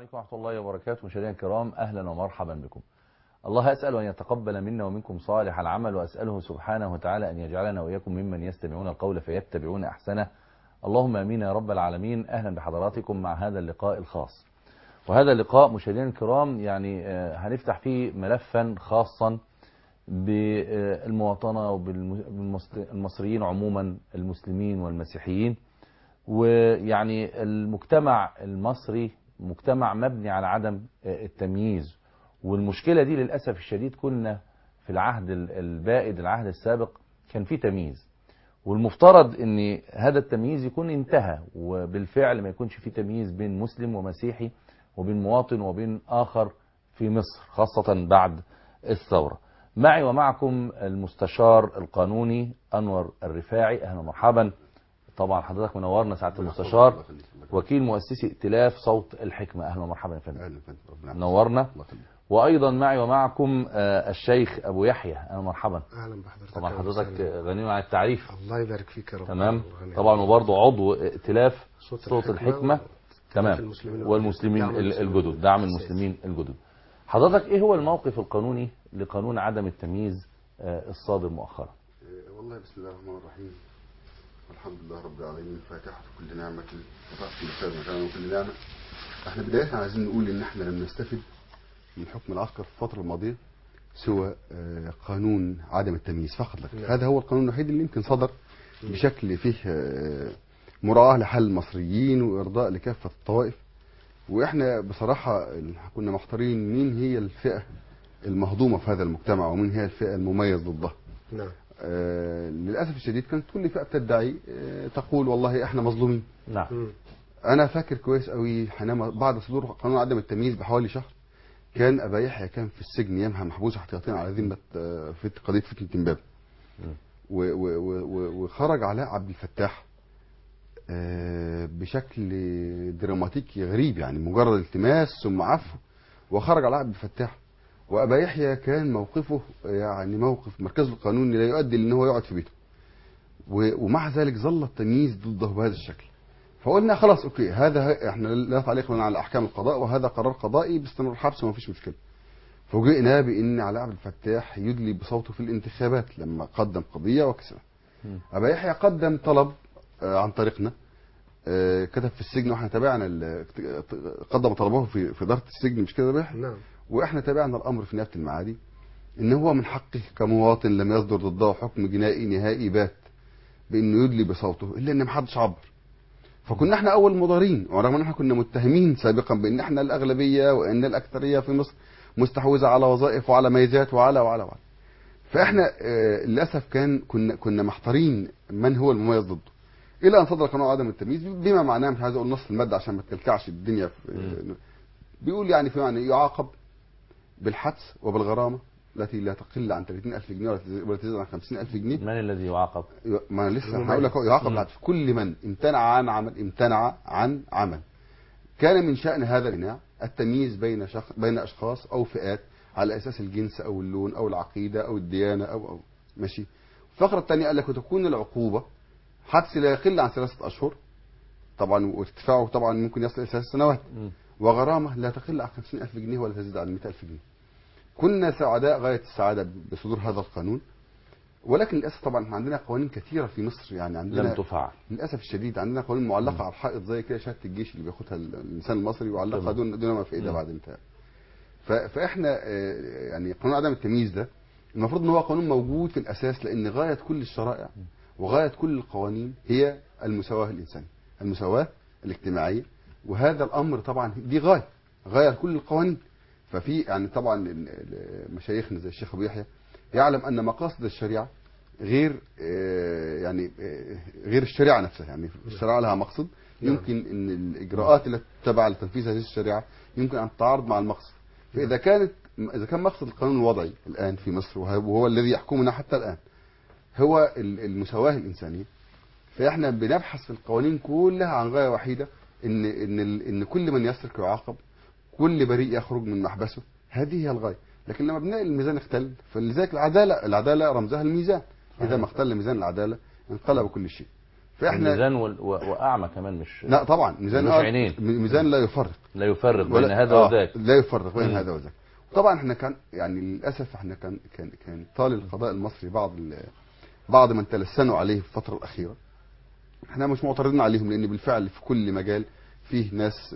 عليكم ورحمة الله وبركاته. مشاهدينا الكرام، أهلا ومرحبا بكم. الله أسأل أن يتقبل منا ومنكم صالح العمل، وأسأله سبحانه وتعالى أن يجعلنا وإياكم ممن يستمعون القول فيتبعون أحسنه. اللهم آمين يا رب العالمين. أهلا بحضراتكم مع هذا اللقاء الخاص. وهذا اللقاء مشاهدينا الكرام يعني هنفتح فيه ملفا خاصا بالمواطنة وبالمصريين عموما، المسلمين والمسيحيين. ويعني المجتمع المصري مجتمع مبني على عدم التمييز، والمشكلة دي للأسف الشديد كنا في العهد البائد، العهد السابق كان فيه تمييز، والمفترض ان هذا التمييز يكون انتهى، وبالفعل ما يكونش فيه تمييز بين مسلم ومسيحي وبين مواطن وبين آخر في مصر، خاصة بعد الثورة. معي ومعكم المستشار القانوني أنور الرفاعي. أهلا ومرحبا. طبعا حضرتك منورنا سعادة المستشار، وكيل مؤسسي ائتلاف صوت الحكمة. أهلا ومرحبا يا فندم. اهلا فندم، منورنا. وأيضا معي ومعكم الشيخ أبو يحيى. أهلا ومرحبا. اهلا بحضرتك. طبعا حضرتك غني عن التعريف. الله يبارك فيك يا رب. تمام. طبعا وبرضه عضو ائتلاف صوت الحكمة. تمام. والمسلمين الجدد، دعم المسلمين الجدد. حضرتك ايه هو الموقف القانوني لقانون عدم التمييز الصادر مؤخرا؟ والله بسم الله الرحمن الرحيم، والحمد لله رب العالمين، فاتحة كل نعمة وفتحة كل خير مكان وكل نعمة. احنا بداية عايزين نقول ان احنا لم نستفد من حكم العسكر في الفترة الماضية سوى قانون عدم التمييز فقط لك. هذا هو القانون الوحيد اللي يمكن صدر بشكل فيه مراعاة لحال المصريين وإرضاء لكافة الطوائف. وإحنا بصراحة كنا محتارين مين هي الفئة المهضومة في هذا المجتمع ومين هي الفئة المميز ضدها. نعم. للأسف الشديد كانت كل فئة بتدعي تقول والله إحنا مظلومين. نعم. أنا فاكر كويس قوي حينما بعد صدور قانون عدم التمييز بحوالي شهر كان أبا يحيى كان في السجن يمها محبوس احتياطيا على ذمة في قضية فتنة إمبابة، وخرج علاء عبد الفتاح بشكل دراماتيكي غريب، يعني مجرد التماس ثم عفو وخرج علاء عبد الفتاح. وأبا يحيى كان موقفه يعني موقف مركزه القانوني لا يؤدي لأن هو يقعد في بيته، ومع ذلك ظل التمييز ضده بهذا الشكل. فقلنا خلاص اوكي، هذا احنا لا تعليق لنا على احكام القضاء، وهذا قرار قضائي باستمرار حبس وما فيش مشكله. فوجئنا بان علاء عبد الفتاح يدلي بصوته في الانتخابات لما قدم قضيه وكسبها. ابا يحيى قدم طلب عن طريقنا، كتب في السجن واحنا تابعنا قدم طلبه في اداره السجن، مش كده يا باشا؟ نعم. واحنا تابعنا الامر في نيابه المعادي ان هو من حقه كمواطن لم يصدر ضده حكم جنائي نهائي بات بانه يدلي بصوته، الا ان محدش عبر. فكنا احنا اول مضارين، ورغم ان احنا كنا متهمين سابقا بان احنا الاغلبيه وان الاكثريه في مصر مستحوذه على وظائف وعلى ميزات وعلى وعلى وعلى. فاحنا للاسف كنا محتارين من هو المميز ضده، الى ان صدر قانون عدم التمييز بما معناه، مش عايز اقول نص الماده عشان ما تكلكعش الدنيا بيقول يعني في معنى يعاقب بالحبس وبالغرامه التي لا تقل عن 30,000 جنيه ولا تزيد عن 50,000 جنيه. من الذي يعاقب؟ ما أنا لسه هقول لك، يعاقب كل من امتنع عن عمل كان من شأن هذا الامتناع التمييز بين اشخاص او فئات على اساس الجنس او اللون او العقيده او الديانه او ماشي. الفقره الثانيه قال لك وتكون العقوبه حبس لا يقل عن 3 أشهر طبعا، وارتفاعه طبعا ممكن يصل الى 3 سنوات، وغرامه لا تقل عن 50,000 جنيه ولا تزيد عن 100,000 جنيه. كنا سعداء غاية السعادة بصدور هذا القانون، ولكن للأسف طبعا عندنا قوانين كثيرة في مصر، يعني عندنا لم تفعل للأسف الشديد. عندنا قوانين معلقة على الحائط زي كده شهادة الجيش اللي بياخدها الإنسان المصري ويعلقها دون ما فائدة بعد انتهاء. فإحنا يعني قانون عدم التمييز ده المفروض إن هو قانون موجود في الأساس، لأن غاية كل الشرائع وغاية كل القوانين هي المساواة الإنسانية، المساواة الاجتماعية، وهذا الأمر طبعا دي غاية كل القوانين. ففي يعني طبعا مشايخنا زي الشيخ ابو يحيى يعلم ان مقاصد الشريعه غير يعني غير الشريعه نفسها، يعني الشريعه لها مقصد، يمكن ان الاجراءات التي تتبع لتنفيذ هذه الشريعه يمكن ان تتعارض مع المقصد. فاذا كان مقصد القانون الوضعي الان في مصر وهو الذي يحكمنا حتى الان هو المساواه الانسانيه، فاحنا بنبحث في القوانين كلها عن غايه وحيده، ان كل من يسرق يعاقب، كل بريء يخرج من محبسه، هذه هي الغايه. لكن لما بنلاقي الميزان اختل، فلذلك العداله رمزها الميزان، اذا ما اختل ميزان العداله انقلب كل شيء. فاحنا الميزان واعمى كمان، مش لا طبعا ميزان مش عينين. ميزان لا يفرق، لا يفرق بين هذا وذاك. لا يفرق بين هذا وذاك. طبعا احنا كان يعني للاسف احنا كان طال القضاء المصري بعض من تلسنوا عليه في الفتره الاخيره. احنا مش معترضين عليهم، لان بالفعل في كل مجال فيه ناس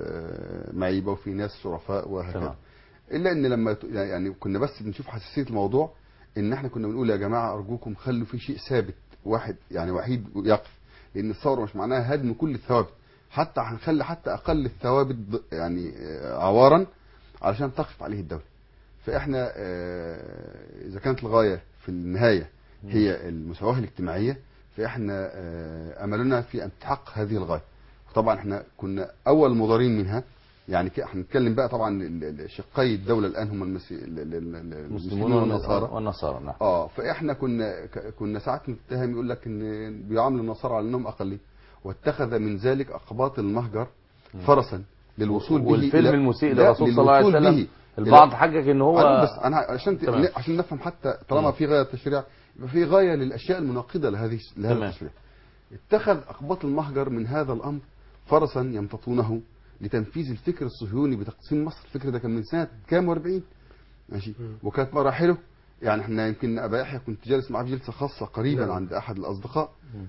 معيبه وفيه ناس شرفاء وهكذا. الا ان لما يعني كنا بس بنشوف حساسيه الموضوع، ان احنا كنا بنقول يا جماعه ارجوكم خلوا في شيء ثابت واحد يعني وحيد يقف، لان الثوره مش معناها هدم كل الثوابت، حتى هنخلي حتى اقل الثوابت يعني عوارا علشان تقف عليه الدوله. فاحنا اذا كانت الغايه في النهايه هي المساواه الاجتماعيه، فاحنا املنا في ان تحقق هذه الغايه. طبعا احنا كنا اول مضارين منها، يعني هنتكلم بقى طبعا شقي الدوله الان هم المسلمون والنصارى. نعم. فاحنا كنا ساعات نتهم، يقول لك ان بيعاملوا النصارى على انهم اقليه، واتخذ من ذلك اقباط المهجر فرسا للوصول به. والفيلم المسيء للرسول صلى الله عليه وسلم البعض حجج ان هو بس انا عشان نفهم، حتى طالما في غايه تشريع يبقى في غايه للاشياء المناقضه لهذا التشريع. اتخذ اقباط المهجر من هذا الامر فرسا يمتطونه لتنفيذ الفكر الصهيوني بتقسيم مصر. الفكر ده كان من سنه كام و40 ماشي، وكانت مراحله يعني احنا يمكن ابا يحيى كنت جالس معاه في جلسه خاصه قريبا عند احد الاصدقاء،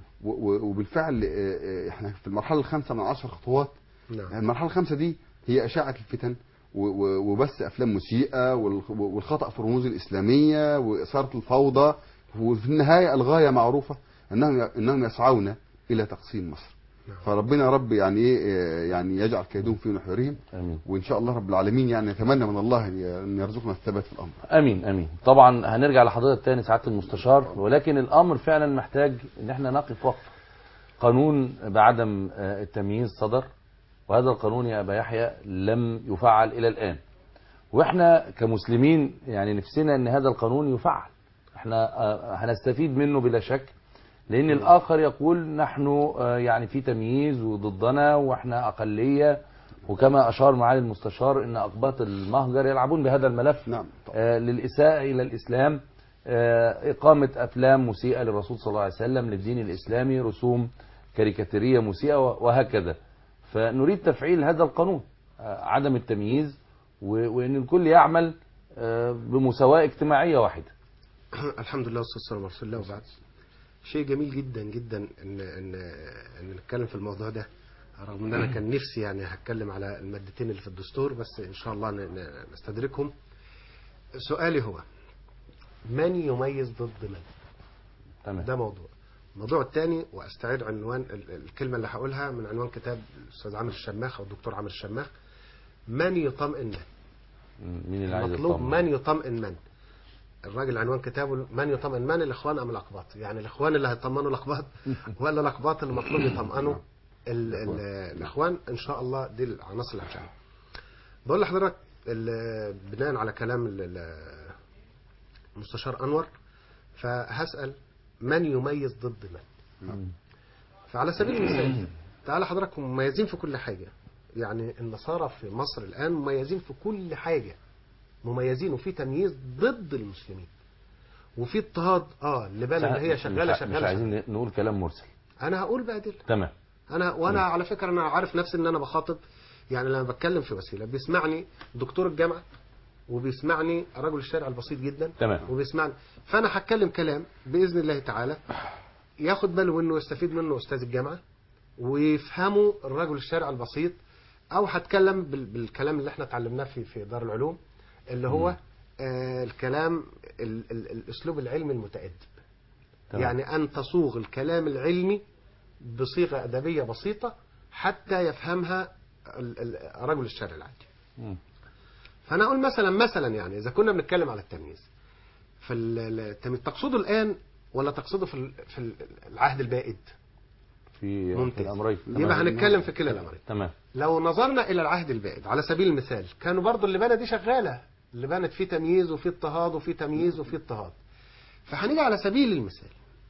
وبالفعل احنا في المرحله الخامسه من 10 خطوات. المرحله الخامسه دي هي اشاعه الفتن وبث افلام مسيئه والخطا في الرموز الاسلاميه واثاره الفوضى، وفي النهايه الغايه معروفه انهم يسعون الى تقسيم مصر. فربنا رب يعني ايه يعني يجعل كيدهم في نحورهم، وان شاء الله رب العالمين يعني نتمنى من الله ان يرزقنا الثبات في الامر. امين امين. طبعا هنرجع لحضرتك تاني سعاده المستشار، ولكن الامر فعلا محتاج ان احنا نقف وقفه. قانون بعدم التمييز صدر، وهذا القانون يا ابا يحيى لم يفعل الى الان، واحنا كمسلمين يعني نفسنا ان هذا القانون يفعل. احنا هنستفيد منه بلا شك، لان الاخر يقول نحن يعني في تمييز وضدنا واحنا اقليه، وكما اشار معالي المستشار ان اقباط المهجر يلعبون بهذا الملف. نعم. للاساءه الى الاسلام، اقامه افلام مسيئه للرسول صلى الله عليه وسلم، للدين الاسلامي، رسوم كاريكاتيريه مسيئه وهكذا. فنريد تفعيل هذا القانون، عدم التمييز، وان الكل يعمل بمساواه اجتماعيه واحده. الحمد لله والصلاه والسلام على رسول الله. وبعد شيء جميل جدا جدا ان نتكلم في الموضوع ده، رغم ان انا كان نفسي يعني هتكلم على المادتين اللي في الدستور، بس ان شاء الله نستدركهم. سؤالي هو من يميز ضد من؟ تمام. ده الموضوع الثاني، واستعيد عنوان الكلمه اللي هقولها من عنوان كتاب الاستاذ عامر الشماخ او الدكتور عامر الشماخ، من يطمئن من؟ مين اللي عايز مطلوب من يطمئن من؟ الراجل عنوان كتابه من يطمئن من، الاخوان ام الاقباط؟ يعني الاخوان اللي هيطمئنوا الاقباط ولا الاقباط اللي المفروض يطمئنوا الاخوان؟ ان شاء الله دي العناصر اللي هتشتغل. بقول لحضرتك بناء على كلام المستشار انور، فهسال من يميز ضد من؟ فعلى سبيل المثال تعالى حضرتك مميزين في كل حاجه، يعني النصارى في مصر الان مميزين في كل حاجه، مميزين، وفي تمييز ضد المسلمين، وفي اضطهاد اللبان اللي هي شغاله مش عايزين نقول كلام مرسل. انا هقول بقى دي تمام. وانا على فكره انا عارف نفسي ان انا بخاطب، يعني لما بتكلم في وسيله بيسمعني دكتور الجامعه وبيسمعني رجل الشارع البسيط جدا. تمام. وبيسمعني، فانا هتكلم كلام باذن الله تعالى ياخد باله منه ويستفيد منه استاذ الجامعه ويفهموا الرجل الشارع البسيط، او هتكلم بالكلام اللي احنا اتعلمناه في دار العلوم اللي هو الكلام الاسلوب العلمي المتأدب. تمام. يعني ان تصوغ الكلام العلمي بصيغه ادبيه بسيطه حتى يفهمها رجل الشارع العادي. فانا اقول مثلا يعني اذا كنا بنتكلم على التمييز، تقصده الان ولا تقصده في العهد البائد؟ في الامرين. يبقى هنتكلم في كلا الامرين. تمام. لو نظرنا الى العهد البائد على سبيل المثال، كانوا برضو اللبانه دي شغاله، اللبانه فيه تمييز وفيه اضطهاد وفيه تمييز وفيه اضطهاد. فهنيجي على سبيل المثال،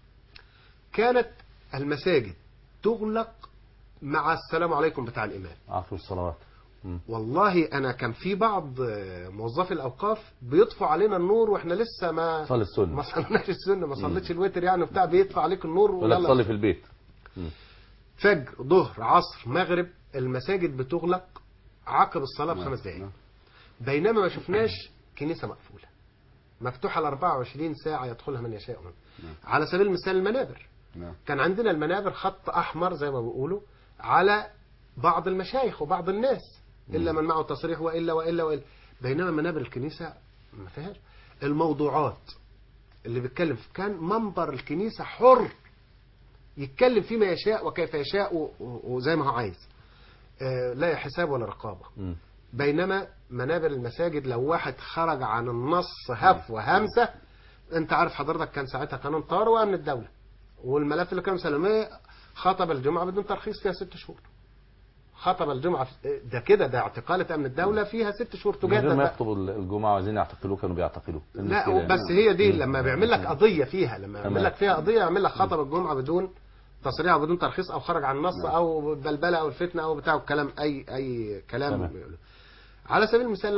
كانت المساجد تغلق مع السلام عليكم بتاع الامام، عفو الصلوات. والله انا كان في بعض موظفي الاوقاف بيطفوا علينا النور واحنا لسه ما صلي السنه، ما صليناش السنه، ما صليتش الوتر يعني بتاع، بيطفى عليك النور ولا تصلي في البيت. فجر ظهر عصر مغرب المساجد بتغلق عقب الصلاة ب5 دقائق، بينما ما شفناش كنيسة مقفولة مفتوحة ال 24 ساعة يدخلها من يشاء. على سبيل المثال المنابر، كان عندنا المنابر خط أحمر زي ما بيقولوا على بعض المشايخ وبعض الناس إلا من معه تصريح وإلا، بينما منابر الكنيسة ما فيهاش. الموضوعات اللي بيتكلم كان منبر الكنيسة حر يتكلم فيما يشاء وكيف يشاء وزي ما هو عايز، لا حساب ولا رقابة. بينما منابر المساجد لو واحد خرج عن النص هف وهمسة، انت عارف حضرتك كان ساعتها قانون طار وامن الدولة، والملف اللي كان سلميه خطب الجمعة بدون ترخيص فيها 6 شهور. خطب الجمعة ده كده، ده اعتقالة امن الدولة فيها 6 شهور تجدد. من غير ما يخطبوا الجمعة عايزين يعتقلوه كانوا بيعتقلوه. لا بس هي دي لما بيعمل لك قضية فيها، لما يعمل لك فيها قضية يعمل لك خطب الجمعة بدون تصريح او بدون ترخيص او خرج عن النص او بلبلة او الفتنة او بتاع الكلام، اي كلام بيقوله. على سبيل المثال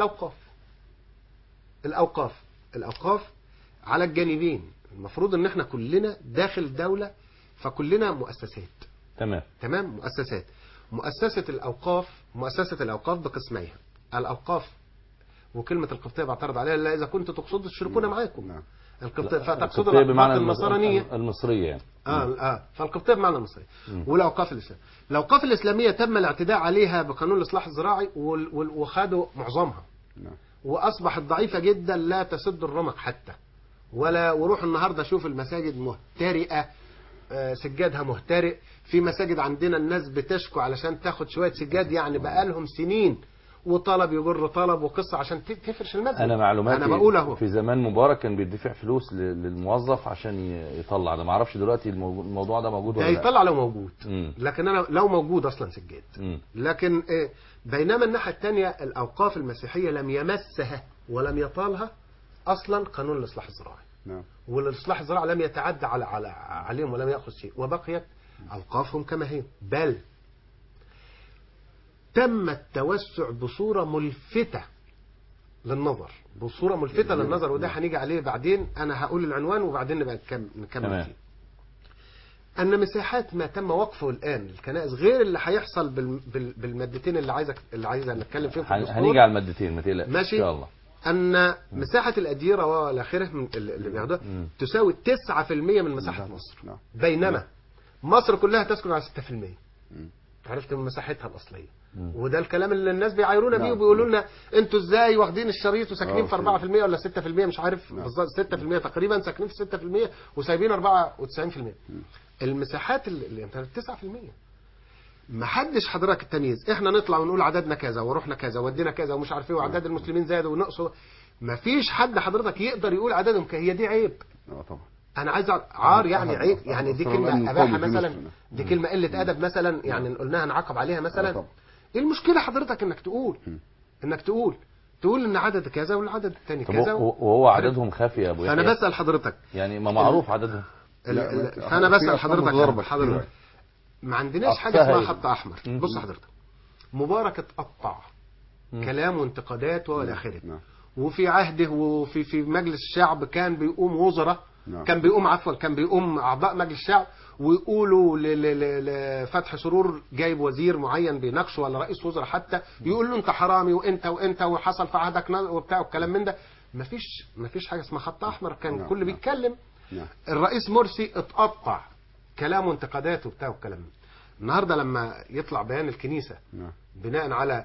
الأوقاف على الجانبين. المفروض ان احنا كلنا داخل الدولة، فكلنا مؤسسات. تمام مؤسسة الأوقاف بقسميها. الأوقاف وكلمة القبطية بعترض عليها إلا إذا كنت تقصد تشركون معاكم. القبطية فتقصد بمعنى النصرانية المصرية يعني. فالقبطية بمعنى المصرية. والأوقاف الإسلامية، الأوقاف الإسلامية تم الاعتداء عليها بقانون الإصلاح الزراعي وخدوا معظمها، وأصبحت ضعيفة جدا لا تسد الرمق حتى وروح النهاردة شوف المساجد مهترئة، سجادها مهترئ. في مساجد عندنا الناس بتشكو علشان تاخد شوية سجاد، يعني بقالهم سنين وطلب يجر طلب وقصة عشان تفرش المسجد. أنا معلوماتي أنا بقول أهو في زمان مبارك كان بيدفع فلوس للموظف عشان يطلع ده. ما اعرفش دلوقتي الموضوع ده موجود ولا لا. يطلع لو موجود. لكن أنا لو موجود أصلا سجاد. لكن بينما الناحية الثانية الأوقاف المسيحية لم يمسها ولم يطالها أصلا قانون الإصلاح الزراعي. والإصلاح الزراعي لم يتعدى عليهم ولم يأخذ شيء، وبقيت أوقافهم كما هي، بل تم التوسع بصورة ملفتة للنظر، وده هنيجي عليه بعدين. أنا هقول العنوان وبعدين نبقى نكمل فيه. أن مساحات ما تم وقفه الآن الكنائس غير اللي هيحصل بالمادتين اللي عايز نتكلم فيهم في الدستور. هنيجي على المادتين ما تقلقش ماشي. إن شاء الله. أن مساحة الأديرة والآخرة من اللي بياخدوها تساوي 9% من مساحة مصر، بينما مصر كلها تسكن على 6%. عرفت من مساحتها الأصلية. وده الكلام اللي الناس بيعايرونا بيه وبيقولوا لنا انتوا ازاي واخدين الشريط وساكنين في 4% ولا 6%، مش عارف بالظبط، 6% تقريبا ساكنين في 6% وسايبين 94%. المساحات اللي انت 9%. ما حدش حضرتك التمييز، احنا نطلع ونقول عددنا كذا ورحنا كذا ودينا كذا ومش عارف ايه وعدد المسلمين زادوا ونقصوا. ما فيش حد حضرتك يقدر يقول عددهم هي دي عيب. طبعا انا عايز عار يعني عيب، يعني دي كلمه اباحه مثلا، دي كلمه قله ادب مثلا، يعني قلناها نعاقب عليها مثلا. ايه المشكله حضرتك انك تقول ان عدد كذا والعدد الثاني كذا وهو عددهم خافي يا ابو يحيى. فانا بسال حضرتك يعني ما معروف عددهم. فانا بسال حضرتك ما عندناش حاجه اسمها خط احمر. بص حضرتك، مبارك اتقطع كلام وانتقادات والى اخره، وفي عهده وفي مجلس الشعب كان بيقوم وزراء، كان بيقوم اعضاء مجلس الشعب ويقولوا لفتح سرور جايب وزير معين بيناقشه ولا رئيس وزراء حتى، يقول له انت حرامي وانت وحصل في عهدك وبتاع والكلام من ده. مفيش حاجه اسمها خط احمر، كان كل بيتكلم. الرئيس مرسي اتقطع كلام وانتقادات وبتاع والكلام من. النهارده لما يطلع بيان الكنيسه بناء على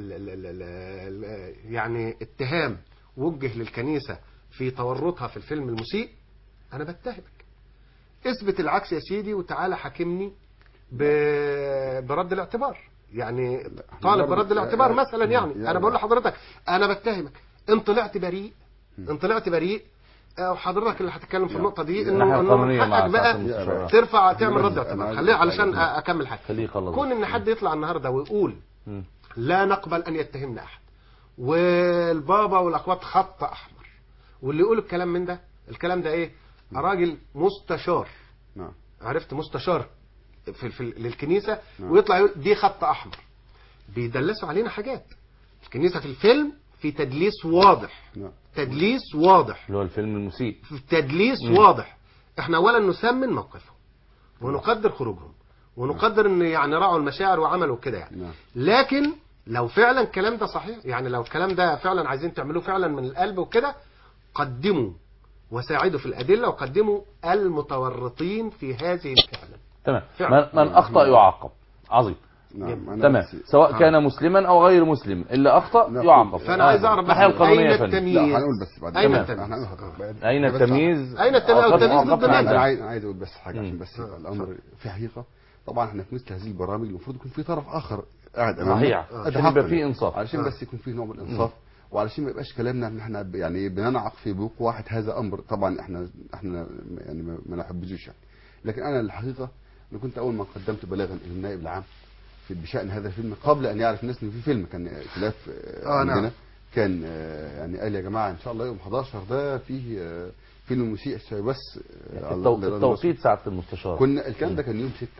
يعني اتهام وجه للكنيسه في تورطها في الفيلم المسيء، انا بتهمك. اثبت العكس يا سيدي وتعالى حاكمني برد الاعتبار، يعني طالب برد الاعتبار مثلا. يعني انا بقول لحضرتك انا بتهمك، ان طلعت بريء وحضرتك اللي هتتكلم في النقطه دي انه حقك بقى ترفع تعمل رد اعتبار. خليني علشان اكمل حاجه. كون ان حد يطلع النهارده ويقول لا نقبل ان يتهمنا احد والبابا والاخوات خط احمر، واللي يقول الكلام من ده، الكلام ده ايه؟ راجل مستشار، عرفت، مستشار في للكنيسه، ويطلع يقول دي خط احمر. بيدلسوا علينا حاجات. الكنيسه في الفيلم في تدليس واضح، تدليس واضح اللي هو الفيلم المسيء، تدليس واضح. احنا اولا نسمن موقفهم ونقدر خروجهم ونقدر ان يعني راعوا المشاعر وعملوا كده يعني. نعم. لكن لو فعلا الكلام ده صحيح، يعني لو الكلام ده فعلا عايزين تعملوه فعلا من القلب وكده، قدموا وساعدوا في الأدلة، وقدموا المتورطين في هذه الكلمة. تمام. فعلا. من أخطأ يعاقب. عظيم. نعم. أنا تمام، سواء كان مسلما أو غير مسلم، اللي أخطأ نقول. يعاقب. فأنا عايز أعرف الناحية القانونية أين يا فندم. التمييز؟ لا هنقول بس بعد أين كده. التمييز؟ أين التمييز؟ أين التمييز؟ أو التمييز ضد انا مين؟ عايز اقول بس حاجه عشان بس يبقى الامر في حقيقه. طبعا احنا في مثل هذه البرامج المفروض يكون في طرف اخر قاعد امامنا، صحيح، عشان يبقى في انصاف، علشان بس يكون في نوع من الانصاف، وعلشان ما يبقاش كلامنا ان احنا يعني بننعق في بوق واحد. هذا امر طبعا احنا يعني ما نحبذوش يعني. لكن انا الحقيقه انا كنت اول ما قدمت بلاغا الى النائب العام بشان هذا الفيلم قبل ان يعرف الناس ان في فيلم كان خلاف عندنا. نعم. كان يعني قال يا جماعه ان شاء الله يوم 11 ده فيه فيلم مسيء بس التوقيت ساعة المستشار. كنا الكلام ده كان يوم 6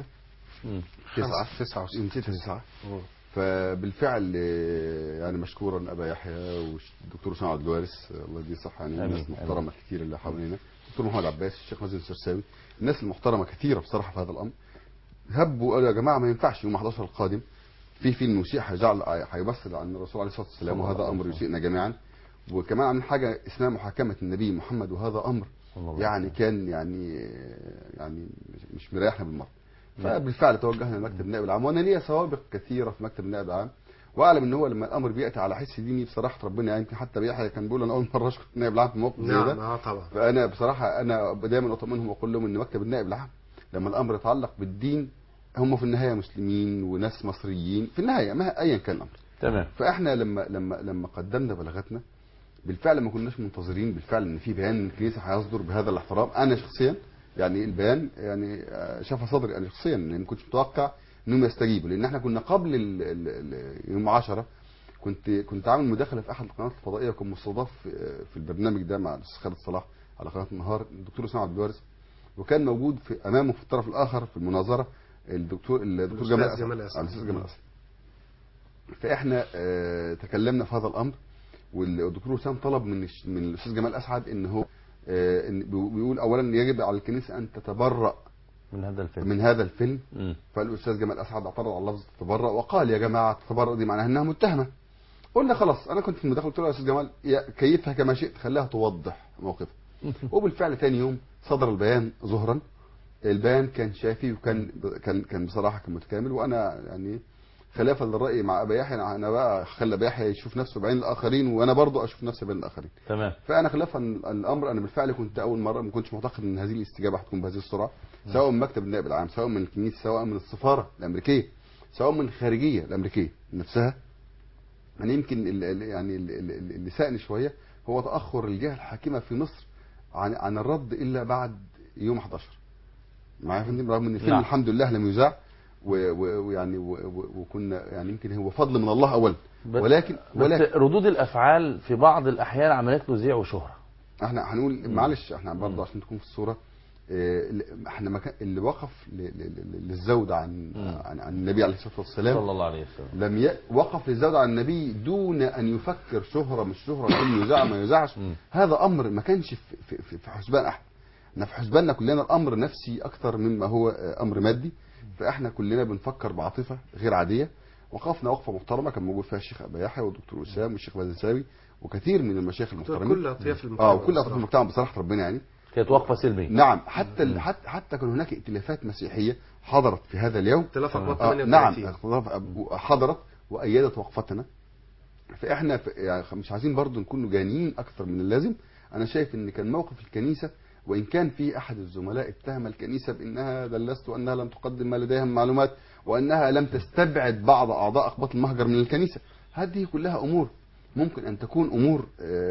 9 يوم 6 9. فبالفعل يعني مشكورا ابا يحيى والدكتور اسامه عبد الوارث الله يديه الصحه، يعني الناس محترمه كتير اللي حوالينا، الدكتور محمد عباس، الشيخ مازن السرساوي، الناس المحترمه كثيره بصراحه في هذا الامر. هبوا قالوا يا جماعه ما ينفعش يوم 11 القادم في فيلم مسيء هيمثل عن الرسول عليه الصلاه والسلام، وهذا امر يسيئنا جميعا. وكمان عاملين حاجه اسمها محاكمه النبي محمد، وهذا امر يعني كان يعني مش مريحنا بالمره. فبالفعل توجهنا لمكتب النائب العام، وانا ليا سوابق كثيره في مكتب النائب العام، واعلم ان هو لما الامر بياتي على حس ديني بصراحه ربنا يمكن حتى بيحيى كان بيقول انا اول مره اشكر النائب العام في موقف زي ده. نعم طبعا. فانا بصراحه انا دايما اطمنهم واقول لهم ان مكتب النائب العام لما الامر يتعلق بالدين هم في النهايه مسلمين وناس مصريين في النهايه ما ايا كان الامر. تمام. فاحنا لما قدمنا بلاغتنا بالفعل ما كناش منتظرين بالفعل ان في بيان من الكنيسه هيصدر بهذا الاحترام. انا شخصيا يعني البيان يعني شاف صدري انا شخصيا، لان ما كنتش متوقع انهم يستجيبوا، لان احنا كنا قبل يوم 10 كنت عامل مداخله في احد القنوات الفضائيه، وكان مستضاف في البرنامج ده مع الاستاذ خالد صلاح على قناه النهار الدكتور اسامه عبد الوارث، وكان موجود امامه في الطرف الاخر في المناظره الدكتور جمال اسد، الاستاذ جمال اسد. فاحنا تكلمنا في هذا الامر، والدكتور وسام طلب من الاستاذ جمال اسعد ان هو بيقول اولا يجب على الكنيسه ان تتبرأ من هذا الفيلم. فالاستاذ جمال اسعد اعترض على لفظ تتبرأ وقال يا جماعه تتبرأ دي معناها انها متهمه. قلنا خلاص، انا كنت في المداخله قلت له يا استاذ جمال كيفها كما شئت، خليها توضح موقفها. وبالفعل ثاني يوم صدر البيان ظهرا. البيان كان شافي وكان بصراحه كان متكامل، وانا يعني خلافا للراي مع ابا يحيى انا بقى خلى ابا يحيى يشوف نفسه بعين الاخرين وانا برضو اشوف نفسي بعين الاخرين. تمام. فانا خلافا الامر انا بالفعل كنت اول مره ما كنتش معتقد ان هذه الاستجابه هتكون بهذه السرعه، سواء من مكتب النائب العام، سواء من الكنيسه، سواء من السفاره الامريكيه، سواء من الخارجيه الامريكيه نفسها. يعني يمكن اللي ساءني شويه هو تاخر الجهه الحاكمه في مصر عن الرد الا بعد يوم 11 معايا يا فندم، رغم ان الفيلم الحمد لله لم يذاع ويعني وكنا يعني يمكن هو فضل من الله اولا، ولكن ردود الافعال في بعض الاحيان عملت له زيع وشهره. احنا هنقول معلش احنا برضه عشان تكون في الصوره، احنا مكان اللي وقف للزود عن النبي عليه الصلاه والسلام صلى الله عليه وسلم، وقف للزود عن النبي دون ان يفكر شهره مش شهره، كل يذاع ما يذاعش. هذا امر ما كانش في حسبان احد. احنا في حسباننا كلنا الامر نفسي اكثر مما هو امر مادي. فاحنا كلنا بنفكر بعاطفه غير عاديه. وقفنا وقفه محترمه كان موجود فيها الشيخ ابا يحيى والدكتور وسام والشيخ مازن وكثير من المشايخ المحترمين، كل اطياف المجتمع. وكل اطياف المجتمع بصراحه ربنا يعني كانت وقفه سلميه. نعم، حتى كان هناك ائتلافات مسيحيه حضرت في هذا اليوم. ائتلاف اقباط 38 نعم حضرت وايدت وقفتنا. فاحنا يعني مش عايزين برضو نكون جانيين اكثر من اللازم. انا شايف ان كان موقف الكنيسه، وان كان في احد الزملاء اتهم الكنيسه بانها دلست وانها لم تقدم ما لديها من معلومات وانها لم تستبعد بعض اعضاء اقباط المهجر من الكنيسه. هذه كلها امور ممكن ان تكون امور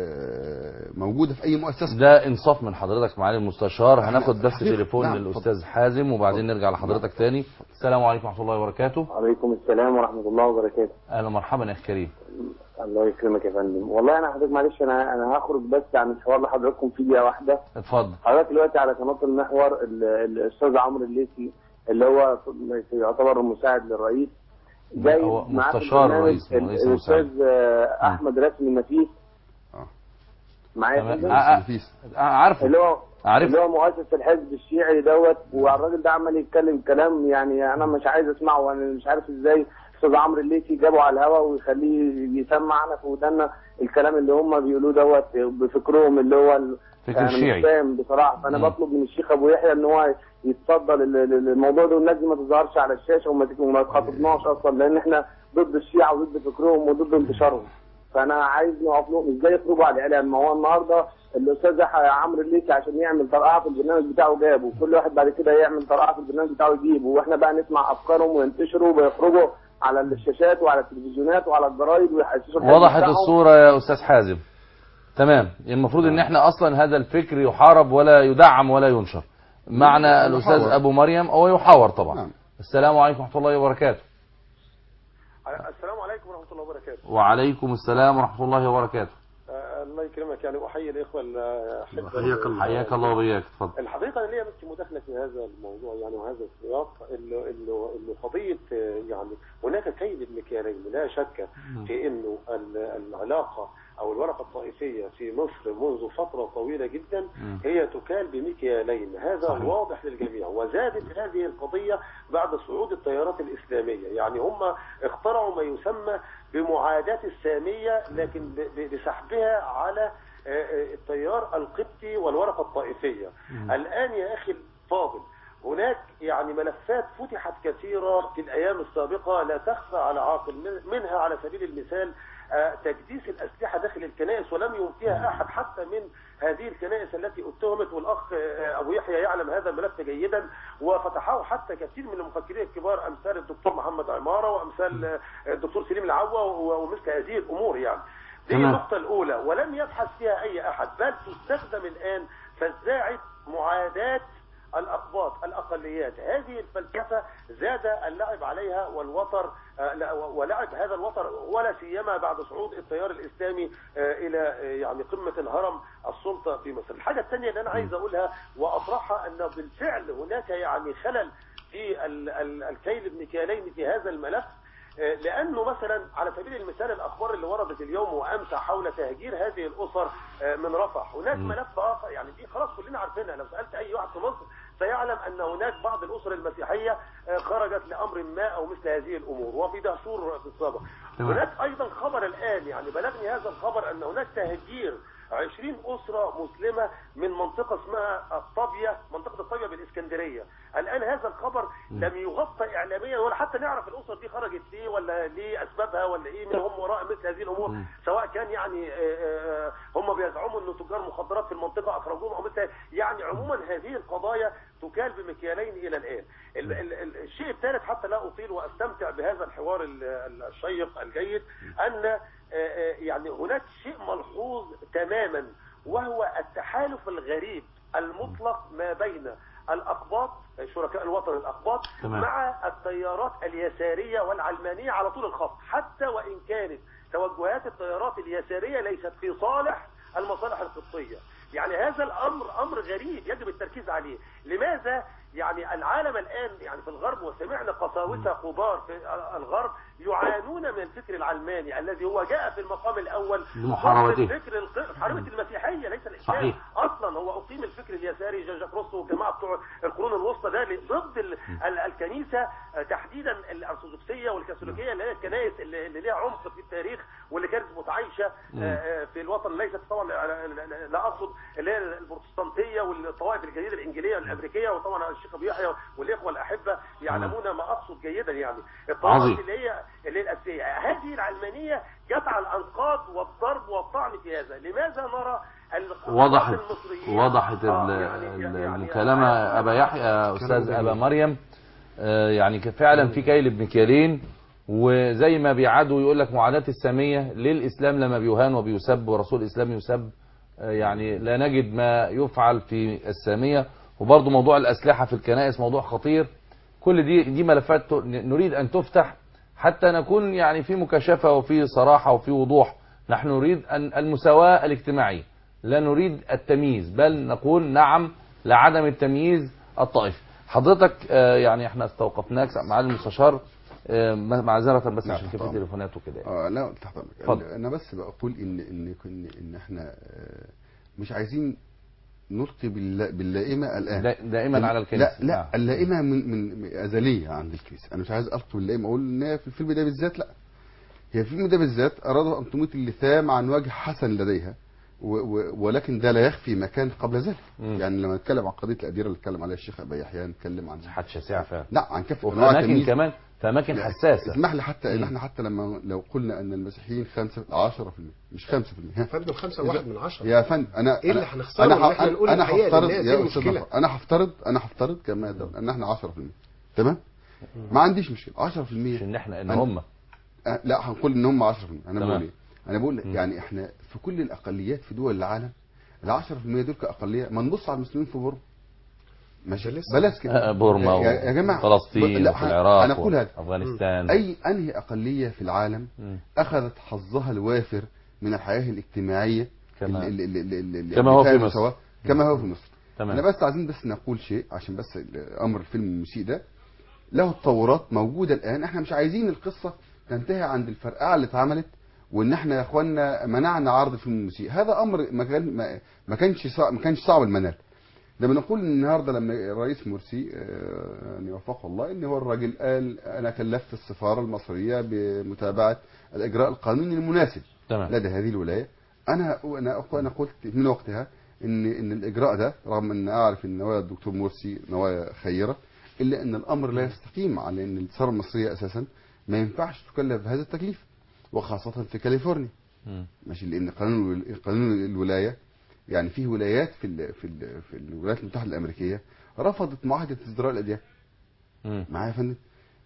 موجوده في اي مؤسسه. ده انصاف من حضرتك معالي المستشار. هناخد بس تليفون للاستاذ حازم وبعدين نرجع لحضرتك تاني. السلام عليكم ورحمه الله وبركاته. وعليكم السلام ورحمه الله وبركاته. اهلا ومرحبا يا اخ كريم. الله يكرمك يا فندم. والله انا حضرتك معلش انا هخرج بس عن الحوار لحضراتكم في دقيقه واحده. اتفضل. حضرتك دلوقتي على قناه المحور الاستاذ عمرو الليثي اللي هو يعتبر مساعد للرئيس، جاي هو مستشار رئيس الاستاذ احمد رسمي النفيس معايا عارفه اللي هو عارف اللي هو مؤسس الحزب الشيعي دوت، والراجل ده عمال يتكلم كلام يعني انا مش عايز اسمعه، وانا مش عارف ازاي استاذ عمرو الليثي جابه على الهوا ويخليه يسمعنا في ودنا الكلام اللي هم بيقولوه دوت بفكرهم اللي هو فكر يعني الشيعي. مش فاهم بصراحه. فانا بطلب من الشيخ ابو يحيى ان هو يتصدى للموضوع ده، والناس دي ما تظهرش على الشاشه وما تخاطبناش اصلا، لان احنا ضد الشيعه وضد فكرهم وضد انتشارهم. فانا عايز نقف لهم ازاي يخرجوا على الاعلام. ما هو النهارده الاستاذ عمرو الليثي عشان يعمل طرقعه في البرنامج بتاعه جابه، كل واحد بعد كده يعمل طرقعه في البرنامج بتاعه يجيبه، واحنا بقى نسمع افكارهم وينتشروا ويخرجوا على الشاشات وعلى التلفزيونات وعلى الجرايد ويحسسوا وضحت الصورة يا أستاذ حازم. تمام. المفروض ان احنا اصلا هذا الفكر يحارب ولا يدعم ولا ينشر. معنا الأستاذ أبو مريم، هو يحاور طبعا. السلام عليكم ورحمة الله وبركاته. السلام عليكم ورحمة الله وبركاته. وعليكم السلام ورحمة الله وبركاته. الله يكرمك. يعني أحيي الإخوة الأحبة. حياك الله وبياك. اتفضل. الحقيقة أنا ليا بس مداخلة في هذا الموضوع يعني وهذا السياق، إنه قضية يعني هناك كيد المكيالين. لا شك في إنه العلاقة أو الورقة الطائفية في مصر منذ فترة طويلة جدا هي تكال بمكيالين، هذا صحيح. واضح للجميع. وزادت هذه القضية بعد صعود التيارات الإسلامية. يعني هم اخترعوا ما يسمى بمعاداة السامية، لكن بسحبها على التيار القبطي والورقة الطائفية. الآن يا أخي الفاضل هناك يعني ملفات فتحت كثيرة في الأيام السابقة لا تخفى على عاقل، منها على سبيل المثال تكديس الأسلحة داخل الكنائس، ولم ينفيها أحد حتى من هذه الكنائس التي اتهمت، والأخ أبو يحيى يعلم هذا الملف جيدا. وفتحه حتى كثير من المفكرين الكبار أمثال الدكتور محمد عمارة وأمثال الدكتور سليم العوا ومثل هذه الأمور. يعني دي النقطة الأولى، ولم يبحث فيها أي أحد، بل تستخدم الآن فزاعة معاداة الأقباط الأقليات. هذه الفلسفة زاد اللعب عليها والوتر، ولعب هذا الوتر ولا سيما بعد صعود التيار الإسلامي إلى يعني قمة الهرم السلطة في مصر. الحاجة الثانية اللي أنا عايز أقولها وأطرحها أن بالفعل هناك يعني خلل في الكيل المكيالين في هذا الملف، لأنه مثلا على سبيل المثال الأخبار اللي وردت اليوم وأمس حول تهجير هذه الأسر من رفح، هناك ملف آخر يعني دي خلاص كلنا عارفينها. لو سألت أي واحد في مصر سيعلم أن هناك بعض الأسر المسيحية خرجت لأمر ما أو مثل هذه الأمور، وفي دهشور في السابق. هناك أيضا خبر الآن يعني بلغني هذا الخبر أن هناك تهجير 20 أسرة مسلمة من منطقة اسمها الطابية، منطقة الطابية بالإسكندرية. الآن هذا الخبر لم يغطى إعلاميا ولا حتى نعرف الأسر دي خرجت ليه ولا ليه أسبابها ولا إيه من هم وراء مثل هذه الأمور، سواء كان يعني هم بيزعموا أنه تجار مخدرات في المنطقة أخرجوهم أو مثل. يعني عموما هذه القضايا تكال بمكيالين إلى الآن. الشيء الثالث حتى لا أطيل وأستمتع بهذا الحوار الشيق الجيد، أن يعني هناك شيء ملحوظ تماما، وهو التحالف الغريب المطلق ما بين الأقباط شركاء الوطن الأقباط مع التيارات اليسارية والعلمانية على طول الخط، حتى وإن كانت توجهات التيارات اليسارية ليست في صالح المصالح القبطية. يعني هذا الأمر أمر غريب يجب التركيز عليه. لماذا؟ يعني العالم الآن يعني في الغرب، وسمعنا قساوسة كبار في الغرب يعانون من الفكر العلماني الذي هو جاء في المقام الأول محاربته، محاربة المسيحية ليس الإسلام أصلا. هو أقيم الفكر اليساري جاك روسو والجماعة بتوع القرون الوسطى ده ضد الكنيسة تحديدا الأرثوذكسية والكاثوليكية اللي هي الكنائس اللي لها عمق في التاريخ واللي كانت متعايشة في الوطن. ليست طبعا لا أقصد اللي هي البروتستانتية والطوائف الجديدة الإنجيلية والأمريكية، وطبعا الشيخ أبو يحيى والإخوة الأحبة يعلمون ما أقصد جيدا. يعني الطوائف اللي هي الأساسية هذه العلمانية جت على الأنقاض والضرب والطعن في هذا. لماذا نرى وضحت المكالمة أبا يحيى أستاذ أبا مريم. يعني فعلا في كيل بمكيالين، وزي ما بيعادوا يقول لك معاداة السامية للإسلام لما بيهان وبيسب ورسول الإسلام يسب، يعني لا نجد ما يفعل في السامية. وبرضه موضوع الأسلحة في الكنائس موضوع خطير. كل دي ملفات نريد أن تفتح حتى نكون يعني في مكاشفة وفي صراحة وفي وضوح. نحن نريد أن المساواة الاجتماعية، لا نريد التمييز، بل نقول نعم لعدم التمييز الطائفي. حضرتك يعني احنا استوقفناك مع المستشار معذرة بس عشان كيف تليفونات وكده. لا تحت. انا بس بقول ان احنا مش عايزين نلقي باللائمه الان دائما على الكنيسه. لا اللائمه من ازليه عند الكنيسه. انا مش عايز القي باللائمه اقول ان هي في الفيلم ده بالذات، لا، هي في الفيلم ده بالذات ارادوا ان تميت اللثام عن وجه حسن لديها، ولكن ده لا يخفي ما كان قبل ذلك. يعني لما نتكلم عن قضيه الاديره اللي اتكلم عليها الشيخ ابي يحيى، نتكلم عن مساحات شاسعه فعلا، لا عن كافه وفي انواع اماكن التمييز كمان، في اماكن حساسه. اسمح لي حتى ان احنا حتى لو قلنا ان المسيحيين 10% مش 5%، فندم 5 من 10 يا فندم ايه اللي هنخسره ان احنا نقول الحقيقه للناس؟ دي المشكله. انا هفترض كما ان احنا 10%، تمام، ما عنديش مشكله 10%، مش ان احنا ان هم لا هنقول ان هم 10%. انا بقول ايه؟ انا بقول مم. يعني احنا في كل الاقليات في دول العالم ال 10% دول كاقليه، ما نبص على المسلمين في بورما، ماشي، بلاش كده بورما يا جماعه، فلسطين وفي العراق وافغانستان، اي انهي اقليه في العالم اخذت حظها الوافر من الحياه الاجتماعيه كما هو في مصر، كما هو في مصر. تمام. انا بس عايزين بس نقول شيء عشان بس امر الفيلم المسيء ده له تطورات موجوده الان. احنا مش عايزين القصه تنتهي عند الفرقعه اللي اتعملت وان احنا يا اخوانا منعنا عرض الفيلم المسيء. هذا امر ما كانش صعب المنال. ده بنقول النهارده لما الرئيس مرسي يعني وفقه الله ان هو الراجل قال انا كلفت السفاره المصريه بمتابعه الاجراء القانوني المناسب لدى هذه الولايه. انا قلت من وقتها ان الاجراء ده رغم ان اعرف ان نوايا الدكتور مرسي نوايا خيره، الا ان الامر لا يستقيم على ان السفاره المصريه اساسا ما ينفعش تكلف بهذا التكليف، وخاصه في كاليفورنيا. ماشي، لان قانون الولايه يعني فيه ولايات في الولايات المتحده الامريكيه رفضت معاهده ازدراء الاديان. معايا يا فندم؟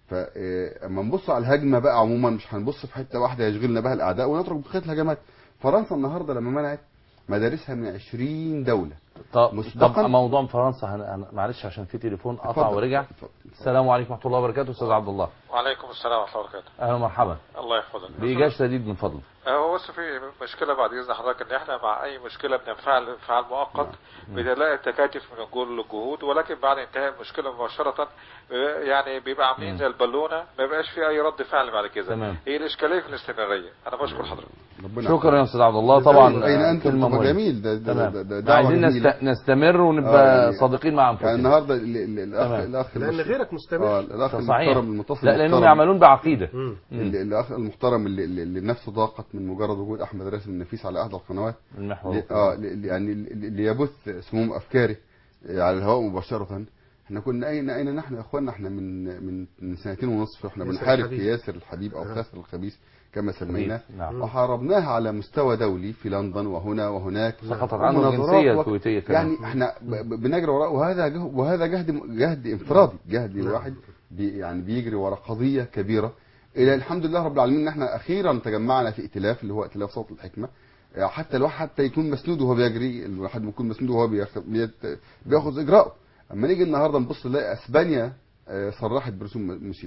فاما نبص على الهجمه بقى عموما مش هنبص في حته واحده يشغلنا بها الاعداء ونترك بقيه الهجمات. فرنسا النهارده لما منعت مدارسها من 20 دوله. طب موضوع فرنسا معلش عشان في تليفون قطع ورجع. السلام عليكم ورحمه الله وبركاته. استاذ عبد الله. وعليكم السلام ورحمه الله وبركاته. اهلا ومرحبا. الله يحفظك. بايجاز شديد من فضلك. هو بس في مشكله بعد اذن حضرتك، ان احنا مع اي مشكله بننفعل انفعال مؤقت بنلاقي التكاتف من كل الجهود، ولكن بعد انتهاء المشكله مباشره يعني بيبقى عاملين زي البالونه، ما بيبقاش في اي رد فعل بعد كده. تمام. هي الاشكاليه في الاستمراريه. انا بشكر حضرتك. شكرا يا استاذ عبد الله. طبعا اين انتم جميل. ده عايزين نستمر ونبقى صادقين مع انفسنا. يعني النهارده الاخ لان غيرك مستمر. الاخ المحترم المتصل، لا لانهم يعملون بعقيده. الاخ المحترم اللي نفسه ضاقت من مجرد وجود احمد راسم النفيس على احدى القنوات يعني اللي يبث سموم افكاري على الهواء مباشره. احنا كنا اين نحن يا اخواننا؟ احنا من 2.5 سنين واحنا بنحارب في ياسر الحبيب او كاسر الخبيث كما سميناه. وحاربناها على مستوى دولي في لندن وهنا وهناك. سقطت عنه الجنسيه الكويتيه كمان. يعني احنا بنجري وراء، وهذا جهد انفرادي، جهد واحد يعني بيجري وراء قضيه كبيره. الى الحمد لله رب العالمين ان احنا اخيرا تجمعنا في ائتلاف اللي هو ائتلاف صوت الحكمه. حتى الواحد يكون مسنود وهو بيجري، الواحد يكون مسنود وهو بياخذ اجراءه. اما نيجي النهارده نبص نلاقي اسبانيا صرحت برسوم مسيئه.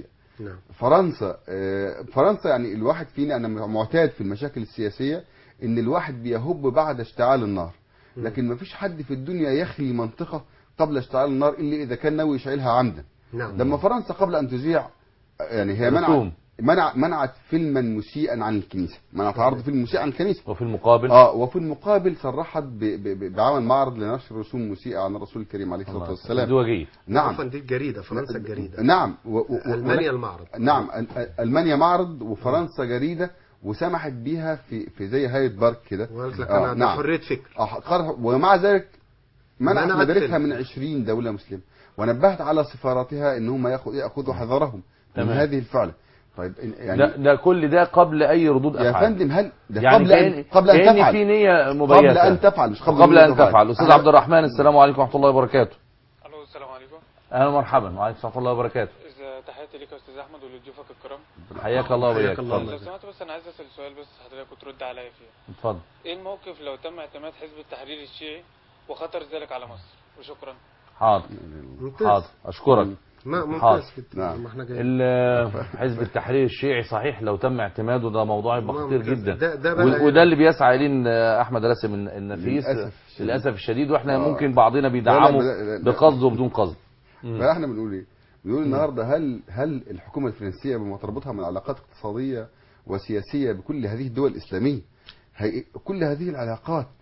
فرنسا يعني الواحد فينا، انا معتاد في المشاكل السياسيه ان الواحد بيهب بعد اشتعال النار، لكن ما فيش حد في الدنيا يخلي منطقه قبل اشتعال النار الا اذا كان ناوي يشعلها عمدا. لما فرنسا قبل ان تذيع يعني هي منعت فيلما مسيئا عن الكنيسه، منعت عرض فيلم مسيء عن الكنيسه، وفي المقابل صرحت بعمل معرض لنشر رسوم مسيئه عن الرسول الكريم عليه الصلاه والسلام. ازدواجيه. نعم. دي الجريده فرنسا الجريده. نعم. المانيا المعرض. نعم، المانيا معرض وفرنسا جريده، وسمحت بيها في زي هايد بارك كده. وقالت لك انا نعم. حريه فكر. ومع ذلك منعت مدارسها من 20 دوله مسلمه، ونبهت على سفاراتها ان هم ياخذوا حذرهم من هذه الفعله. طيب يعني ده كل ده قبل اي ردود افعال يا فندم؟ هل ده يعني قبل ان تفعل؟ في نيه مبيته قبل ان تفعل، مش قبل ان تفعل. استاذ عبد الرحمن، السلام عليكم ورحمه الله وبركاته. الو السلام عليكم. اهلا ومرحبا. وعليكم السلام ورحمه الله وبركاته. تحياتي ليك يا استاذ احمد ولضيوفك الكرام. حياك الله وبياك. لو سمحت بس انا عايز اسال سؤال بس حضرتك وترد عليا فيه. اتفضل. ايه الموقف لو تم اعتماد حزب التحرير الشيعي وخطر ذلك على مصر؟ وشكرا. حاضر. اشكرك. ممتاز جدا. حزب التحرير الشيعي صحيح لو تم اعتماده ده موضوع يبقى خطير جدا، وده اللي بيسعى اليه احمد راسم النفيس للاسف الشديد، واحنا ممكن بعضنا بيدعمه بقصد وبدون قصد. فاحنا بنقول ايه؟ بنقول النهارده هل الحكومه الفرنسيه بما تربطها من علاقات اقتصاديه وسياسيه بكل هذه الدول الاسلاميه، كل هذه العلاقات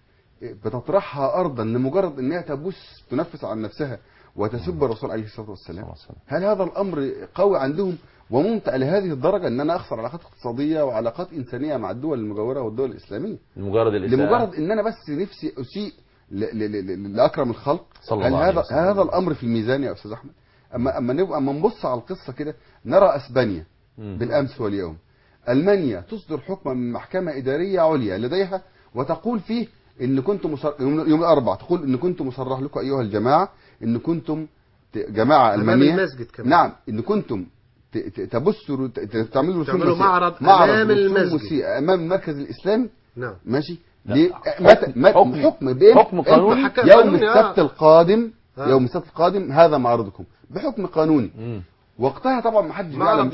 بتطرحها ارضا لمجرد انها تبث تنفس عن نفسها وتسب الرسول عليه الصلاه والسلام. هل هذا الامر قوي عندهم وممتع لهذه الدرجه ان انا اخسر علاقات اقتصاديه وعلاقات انسانيه مع الدول المجاوره والدول الاسلاميه لمجرد ان انا بس نفسي اسيء لاكرم الخلق؟ هل هذا الامر في الميزان يا استاذ احمد؟ اما نبص على القصه كده نرى اسبانيا بالامس واليوم، المانيا تصدر حكما من محكمه اداريه عليا لديها وتقول فيه ان كنتم يوم الاربعاء تقول ان كنتم مصرح لكم ايها الجماعه ان كنتم جماعه المانيه نعم ان كنتم تبثوا تعملوا معرض امام المسجد امام المركز الاسلامي. نعم ماشي. ليه حكم قانوني يوم السبت القادم يوم السبت القادم هذا معرضكم بحكم قانوني. وقتها طبعا ما حدش معرض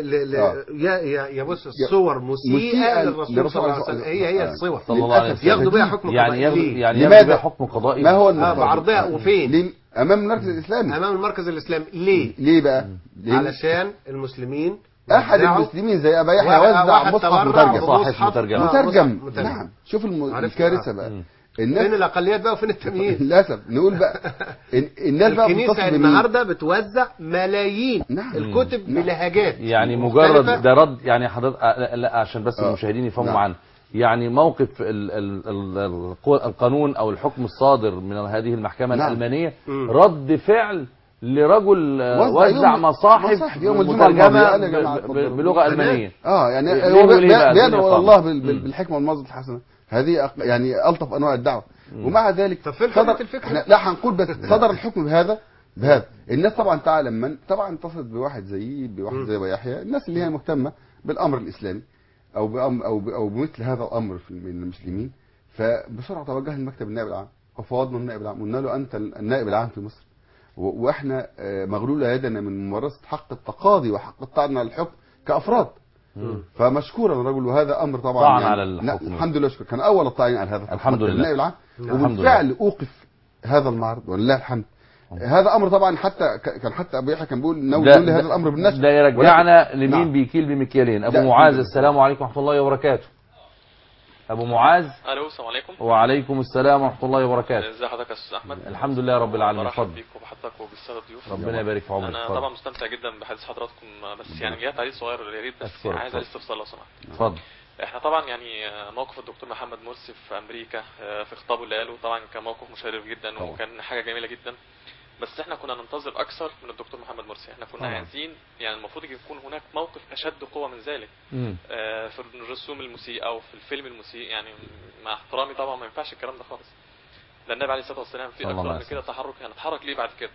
يبص الصور مسيئه للرسول صلى الله عليه وسلم. هي الصور ياخدوا بها حكم قضائي. يعني ياخدوا بها حكم قضائي. ما هو بعرضها وفين؟ امام المركز الاسلامي. امام المركز الاسلامي. ليه بقى؟ علشان المسلمين احد المسلمين زي ابا يحيى وزع مصحف مترجم. نعم. شوف الكارثه بقى. فين الاقليات بقى وفين التمييز؟ للاسف نقول بقى الناس بقى الكنيسه النهارده بتوزع ملايين الكتب بلهجات. يعني مجرد ده رد يعني حضرتك لا عشان بس المشاهدين يفهموا معانا. يعني موقف القانون او الحكم الصادر من هذه المحكمه الالمانيه رد فعل لرجل وزع مصاحف مترجمه بلغه المانيه. يعني هو بيدعو الله بالحكمه والموعظه الحسنه. هذه يعني الطف انواع الدعوه. ومع ذلك صدر لا هنقول بس صدر الحكم بهذا الناس طبعا تعلم طبعا اتصلت بواحد زي ابا يحيى، الناس اللي هي مهتمه بالامر الاسلامي او بمثل هذا الامر من المسلمين، فبسرعه توجه لمكتب النائب العام وفوضنا النائب العام قلنا له انت النائب العام في مصر واحنا مغلوله يدنا من ممارسه حق التقاضي وحق الطعن على الحكم كافراد. فمشكورا الرجل وهذا امر طبعا يعني على الحكم. الحمد لله كان اول الطاعين على هذا الحمد لله النائب العام وبالفعل اوقف هذا المعرض ولله الحمد. هذا امر طبعا حتى ابو يحيى كان بيقول نقول هذا الامر بالنشر. ده يرجعنا لمين بيكيل بمكيالين. ابو معاذ السلام عليكم ورحمه الله وبركاته. ابو معاذ. الو السلام عليكم. وعليكم السلام ورحمه الله وبركاته. ازي حضرتك يا استاذ احمد؟ الحمد لله رب العالمين. اتفضل. بيك وبحضرتك وبالساده الضيوف. ربنا يبارك في عمرك. انا طبعا مستمتع جدا بحديث حضراتكم بس يعني جاي تعليق صغير يا ريت بس عايز استفسار لو سمحت. اتفضل. احنا طبعا يعني موقف الدكتور محمد مرسي في امريكا في خطابه اللي قاله طبعا كان موقف مشرف جدا وكان حاجه جميله جدا، بس احنا كنا ننتظر اكثر من الدكتور محمد مرسي. احنا كنا عايزين يعني المفروض يكون هناك موقف اشد قوه من ذلك في الرسوم المسيئه او في الفيلم المسيء. يعني مع احترامي طبعا ما ينفعش الكلام ده خالص. ده النبي عليه الصلاه والسلام في اكثر من كده تحرك، يعني اتحرك ليه بعد كده؟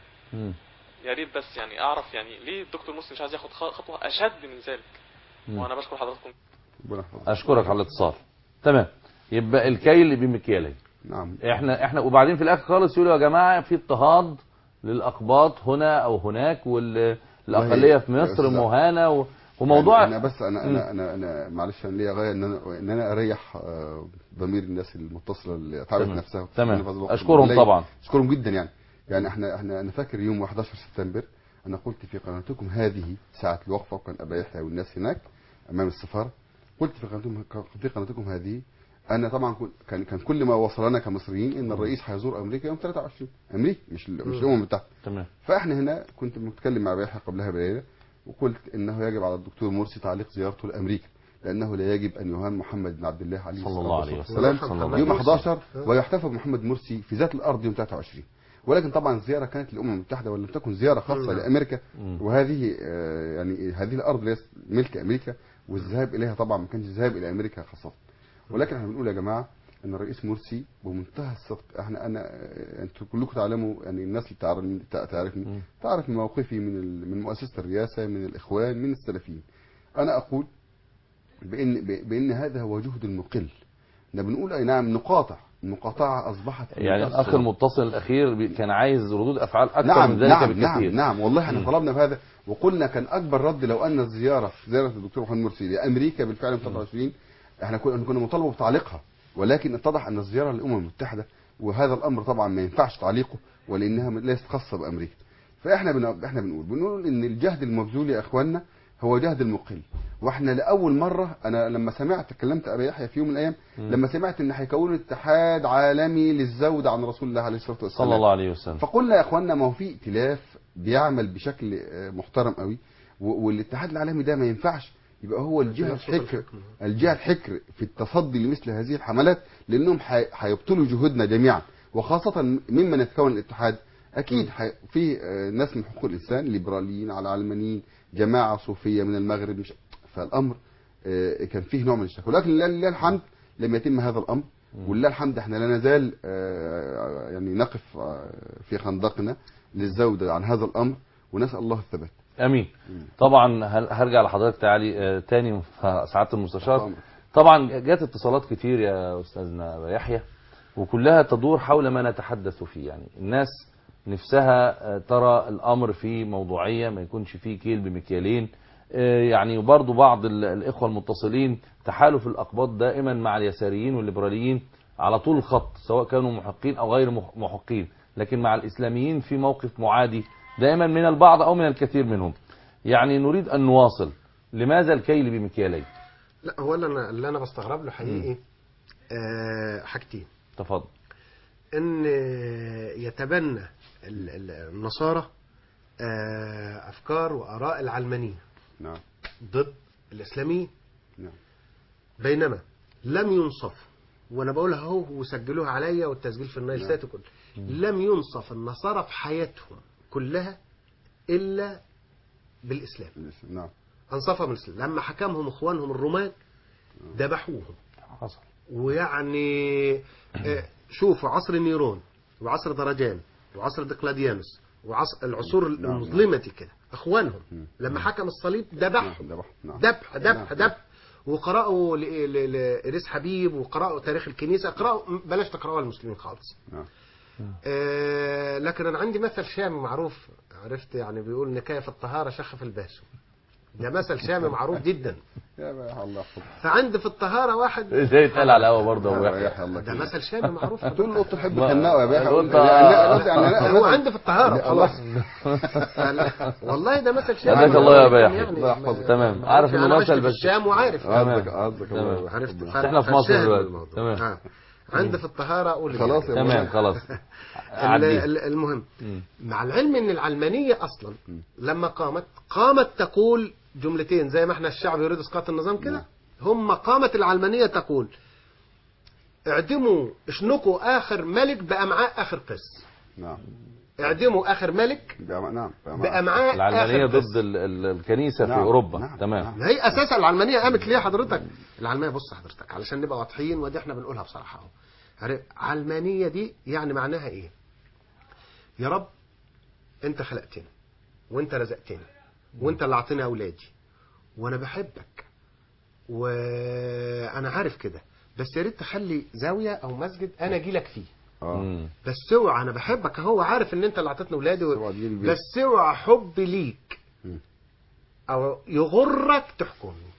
يا ريت بس يعني اعرف يعني ليه الدكتور مرسي مش عايز ياخد خطوه اشد من ذلك. وانا بشكر حضراتكم. اشكرك على الاتصال. تمام. يبقى الكيل بمكيالين. نعم. احنا وبعدين في الاخر خالص يقولوا يا جماعه في اضطهاد للاقباط هنا او هناك والاقليه في مصر مهانه وموضوع يعني انا معلش انا ليا غايه ان انا اريح ضمير الناس المتصله اللي تعرف نفسها. تمام. اشكرهم طبعا. اشكرهم جدا يعني احنا فاكر يوم 11 سبتمبر انا قلت في قناتكم هذه ساعه الوقفه وكان ابا يحيى والناس هناك امام السفاره، قلت في قناتكم هذه انا طبعا كان كل ما وصلنا كمصريين ان الرئيس هيزور امريكا يوم 23 امريكا مش الامم المتحده. تمام. فاحنا هنا كنت متكلم مع ابا يحيى قبلها بليله وقلت انه يجب على الدكتور مرسي تعليق زيارته لامريكا لانه لا يجب ان يهان محمد بن عبد الله عليه الصلاه والسلام يوم 11 ويحتفل بمحمد مرسي في ذات الارض يوم 23. ولكن طبعا الزياره كانت للامم المتحده ولم تكن زياره خاصه لامريكا، وهذه يعني هذه الارض ليست ملك امريكا والذهاب اليها طبعا ما كانش ذهاب الى امريكا خاصه. ولكن احنا بنقول يا جماعه ان الرئيس مرسي بمنتهى الصدق انتوا كلكم تعلموا يعني الناس اللي تعرفني تعرف موقفي من مؤسسه الرئاسه من الاخوان من السلفيين. انا اقول بان هذا هو جهد المقل. احنا بنقول اي نعم المقاطعه اصبحت يعني الاخ المتصل الاخير كان عايز ردود افعال اكثر من ذلك بكثير. نعم والله احنا طلبنا بهذا وقلنا كان اكبر رد لو ان زياره الدكتور محمد مرسي لامريكا بالفعل 23 احنا كنا مطالبه بتعليقها، ولكن اتضح ان الزياره للامم المتحده وهذا الامر طبعا ما ينفعش تعليقه ولانها ليست خاصه بامريكا. فاحنا بنقول ان الجهد المبذول يا اخواننا هو جهد المقل. واحنا لاول مره انا لما سمعت كلمت ابي يحيى في يوم من الايام لما سمعت ان هيكونوا اتحاد عالمي للزود عن رسول الله عليه الصلاه والسلام صلى الله عليه وسلم. فقلنا يا اخوانا ما هو في ائتلاف بيعمل بشكل محترم قوي، والاتحاد العالمي ده ما ينفعش يبقى هو الجهه الحكر في التصدي لمثل هذه الحملات، لانهم هيبطلوا جهودنا جميعا، وخاصه ممن يتكون الاتحاد. اكيد في ناس من حقوق الانسان ليبراليين على علمانيين، جماعه صوفيه من المغرب، مش فالامر كان فيه نوع من الشك، ولكن لله الحمد لم يتم هذا الامر، ولله الحمد احنا لا نزال يعني نقف في خندقنا للزود عن هذا الامر، ونسال الله الثبات. امين. طبعا هرجع لحضرتك تعالي تاني سعاده المستشار. طبعا جات اتصالات كتير يا استاذنا يحيى، وكلها تدور حول ما نتحدث فيه. يعني الناس نفسها ترى الامر في موضوعيه، ما يكونش فيه كيل بمكيالين. يعني وبرضه بعض الاخوه المتصلين تحالف الاقباط دائما مع اليساريين والليبراليين على طول الخط، سواء كانوا محقين او غير محقين، لكن مع الاسلاميين في موقف معادي دائما من البعض او من الكثير منهم. يعني نريد ان نواصل، لماذا الكيل بمكيالين؟ لا هو اللي انا بستغرب له حقيقي حاجتين. تفضل. ان يتبنى النصارى افكار واراء العلمانيه نعم ضد الاسلاميين، نعم، بينما لم ينصف، وانا بقولها اهو وسجلوها عليا والتسجيل في النايل سات وكل، لم ينصف النصارى في حياتهم كلها الا بالاسلام. نعم، انصفهم بالاسلام. لما حكمهم اخوانهم الرومان ذبحوهم. حصل. ويعني شوفوا عصر نيرون وعصر درجان وعصر دقلاديانوس وعصر العصور المظلمة كده، اخوانهم لما حكم الصليب ذبحهم ذبح. وقرأوا لإريس حبيب، وقرأوا تاريخ الكنيسة، قرأوا، بلاش تقرأوا المسلمين خالص. لكن أنا عندي مثل شامي معروف، عرفت يعني، بيقول نكاية في الطهارة شخ في الباسو. ده مثل شامي معروف جدا. الله. فعند في الطهارة واحد ازاي يتقال على الهوا برضه ده مثل شامي معروف. تقول له تحب خناقه يا باشا، هو عندي في الطهارة خلاص. والله ده مثل شامي. هداك الله يا باشا. يعني تمام. عارف انه مثل بس الشام وعارف. قصدك عرفت. احنا في مصر دلوقتي. تمام. عند في الطهارة اقول خلاص. تمام خلاص. المهم مع العلم ان العلمانية اصلا لما قامت تقول جملتين، زي ما احنا الشعب يريد اسقاط النظام كده، هم قامت العلمانية تقول اعدموا اشنقوا اخر ملك بامعاء اخر قس. نعم. اعدموا اخر ملك بامعاء العلمانية ضد الكنيسة في اوروبا. نعم. تمام. هي اساسا العلمانية قامت ليه حضرتك؟ العلمانية بص حضرتك علشان نبقى واضحين، ودي احنا بنقولها بصراحة اهو. علمانية دي يعني معناها ايه؟ يا رب انت خلقتني وانت رزقتني وانت اللي اعطيني اولادي وانا بحبك وانا عارف كده، بس يا ريت تخلي زاويه او مسجد انا اجي لك فيه. بس اوعى، انا بحبك اهو، عارف ان انت اللي اعطيتني اولادي بس اوعى حبي ليك او يغرك تحكمني.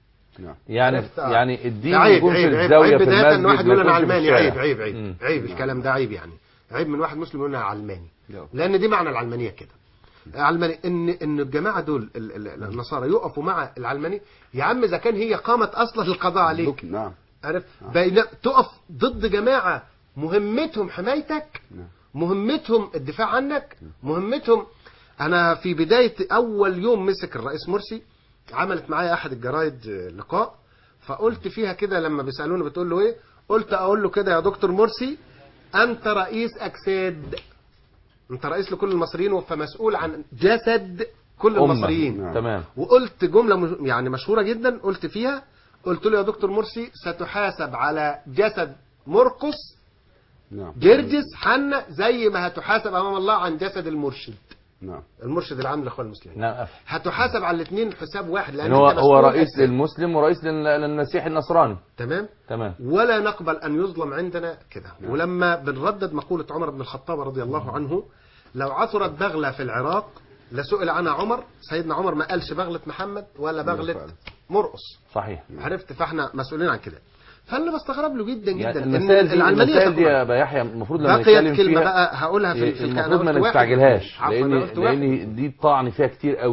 يعني الدين يكون في الزاويه في المسجد. ان واحد يقول انا علماني، عيب الكلام ده، عيب يعني، عيب من واحد مسلم يقول انا علماني، لان دي معنى العلمانيه كده. علماني ان الجماعه دول النصارى يقفوا مع العلماني. يا عم اذا كان هي قامت اصلا للقضاء عليك، نعم، عارف، تقف ضد جماعه مهمتهم حمايتك، مهمتهم الدفاع عنك، مهمتهم. انا في بدايه اول يوم مسك الرئيس مرسي عملت معايا احد الجرايد لقاء، فقلت فيها كده لما بيسالوني بتقول له ايه، قلت اقول له كده يا دكتور مرسي انت رئيس اجساد، انت رئيس لكل المصريين فمسؤول عن جسد كل المصريين. تمام. وقلت جمله يعني مشهوره جدا، قلت فيها، قلت له يا دكتور مرسي ستحاسب على جسد مرقس جرجس حنا زي ما هتحاسب امام الله عن جسد المرشد. نعم. المرشد العام للاخوان المسلمين. نعم. هتحاسب على الاثنين حساب واحد، لان هو رئيس للمسلم ورئيس للمسيحي النصراني. تمام. ولا نقبل ان يظلم عندنا كده. ولما بنردد مقولة عمر بن الخطاب رضي الله عنه، لو عثرت بغلة في العراق لسئل عنها عمر، سيدنا عمر ما قالش بغلة محمد ولا بغلة مرقس. صحيح. عرفت، فاحنا مسؤولين عن كده. فاللي بستغرب له جدا جدا المسائل دي يا يحيى المفروض لما نتكلم فيها كلمة بقى هقولها في المفروض ما نستعجلهاش، لان دي طعن فيها كتير قوي.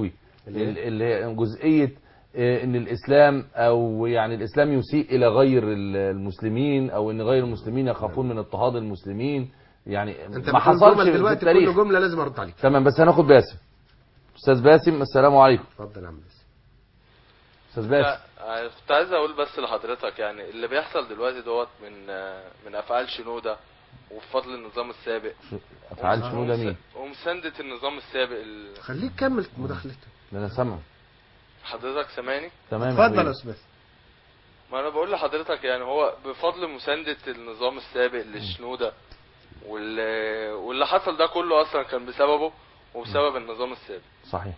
اللي هي جزئية ان الاسلام او يعني الاسلام يسيء الى غير المسلمين، او ان غير المسلمين يخافون من اضطهاد المسلمين، يعني انت ما حصلش في دلوقتي التاريخ. كل جمله لازم ارد عليك. تمام، بس هناخد باسم. استاذ باسم، السلام عليكم. اتفضل يا عم باسم. استاذ باسم، كنت عايز اقول بس لحضرتك، يعني اللي بيحصل دلوقتي دوت من افعال شنودة وبفضل النظام السابق. افعال شنودة مين؟ ومساندة النظام السابق خليك كمل مداخلتك. ده انا سامعه. حضرتك سامعني؟ تمام، اتفضل يا استاذ. ما انا بقول لحضرتك يعني هو بفضل مساندة النظام السابق لشنودة واللي حصل ده كله اصلا كان بسببه وبسبب النظام السابق. صحيح.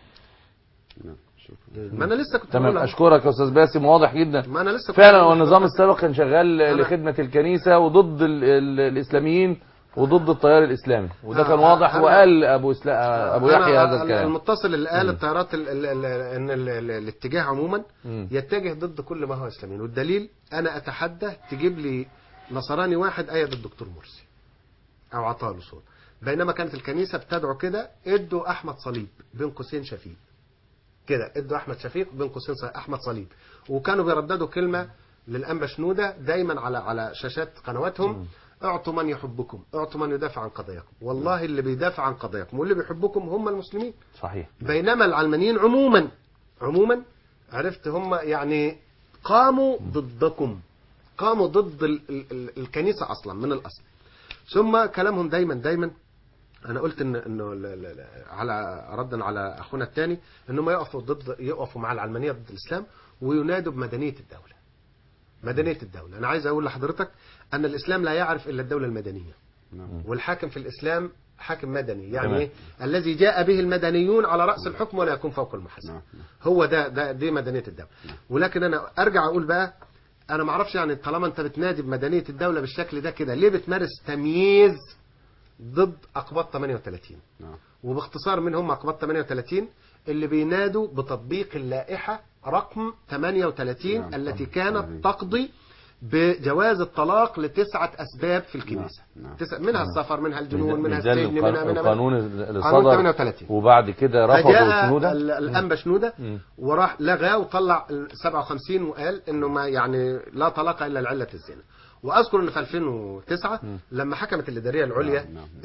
ما انا لسه كنت تمام، بقول اشكرك يا استاذ باسم، واضح جدا. ما انا لسه فعلا هو النظام السابق كان شغال لخدمة الكنيسة وضد الاسلاميين وضد التيار الاسلامي، وده كان واضح. وقال ابو يحيى هذا الكلام. المتصل اللي قال التيارات ان الاتجاه عموما يتجه ضد كل ما هو اسلامي، والدليل انا اتحدى تجيب لي نصراني واحد ايد الدكتور مرسي او عطاله صوت، بينما كانت الكنيسه بتدعو كده ادوا احمد صليب بين قوسين شفيق كده، ادوا احمد شفيق بين قوسين احمد صليب، وكانوا بيرددوا كلمه للانبا شنوده دايما على شاشات قنواتهم: اعطوا من يحبكم، اعطوا من يدافع عن قضاياكم. والله اللي بيدافع عن قضاياكم واللي بيحبكم هم المسلمين. صحيح. بينما العلمانيين عموما عرفت هم يعني قاموا ضدكم، قاموا ضد الكنيسه اصلا من الاصل. ثم كلامهم دايما انا قلت انه على ردا على اخونا الثاني انهم يقفوا مع العلمانيه ضد الاسلام وينادوا بمدنيه الدوله. مدنيه الدوله، انا عايز اقول لحضرتك ان الاسلام لا يعرف الا الدوله المدنيه. والحاكم في الاسلام حاكم مدني، يعني ايه؟ الذي جاء به المدنيون على راس الحكم ولا يكون فوق المحاسن. هو دي مدنيه الدوله. ولكن انا ارجع اقول بقى، انا ما اعرفش يعني طالما انت بتنادي بمدنيه الدوله بالشكل ده كده، ليه بتمارس تمييز ضد اقباط 38؟ وباختصار من هم اقباط 38 اللي بينادوا بتطبيق اللائحه رقم 38 التي كانت تقضي بجواز الطلاق ل9 أسباب في الكنيسة. منها السفر، منها الجنون، منها السجن، منها القانون اللي قانون صدر 38. وبعد كده رفضوا شنودة. الأنبا شنودة وراح لغاه وطلع 57 وقال انه ما يعني لا طلاق الا لعلة الزنا. واذكر ان في 2009 لما حكمت الاداريه العليا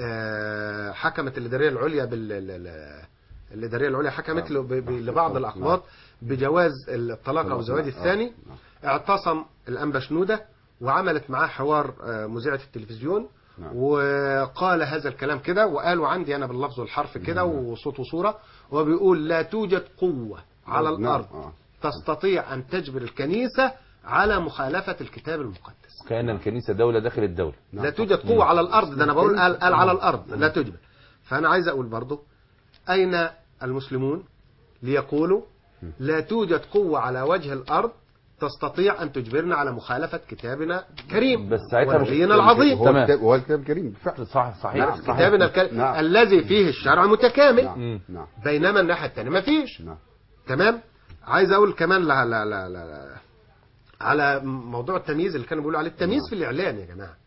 حكمت الاداريه العليا الاداريه العليا حكمت لبعض الاقباط بجواز الطلاق او الزواج الثاني، اعتصم الأنبا شنودة وعملت معاه حوار مذيعة التلفزيون وقال هذا الكلام كده، وقالوا عندي أنا باللفظ والحرف كده وصوت وصورة، وبيقول: لا توجد قوة على الأرض تستطيع أن تجبر الكنيسة على مخالفة الكتاب المقدس. كأن الكنيسة دولة داخل الدولة. لا توجد قوة على الأرض، ده أنا بقول قال على الأرض لا تجبر. فأنا عايز أقول برضو أين المسلمون ليقولوا لا توجد قوة على وجه الأرض تستطيع أن تجبرنا على مخالفة كتابنا الكريم، بس ساعتها ونبينا العظيم. هو الكتاب الكريم بالفعل. صحيح. كتابنا الكريم الذي فيه الشرع متكامل. نعم. بينما الناحية الثانية ما فيش. تمام. عايز أقول كمان لا على موضوع التمييز اللي كانوا بيقولوا عليه التمييز في الإعلام يا جماعة.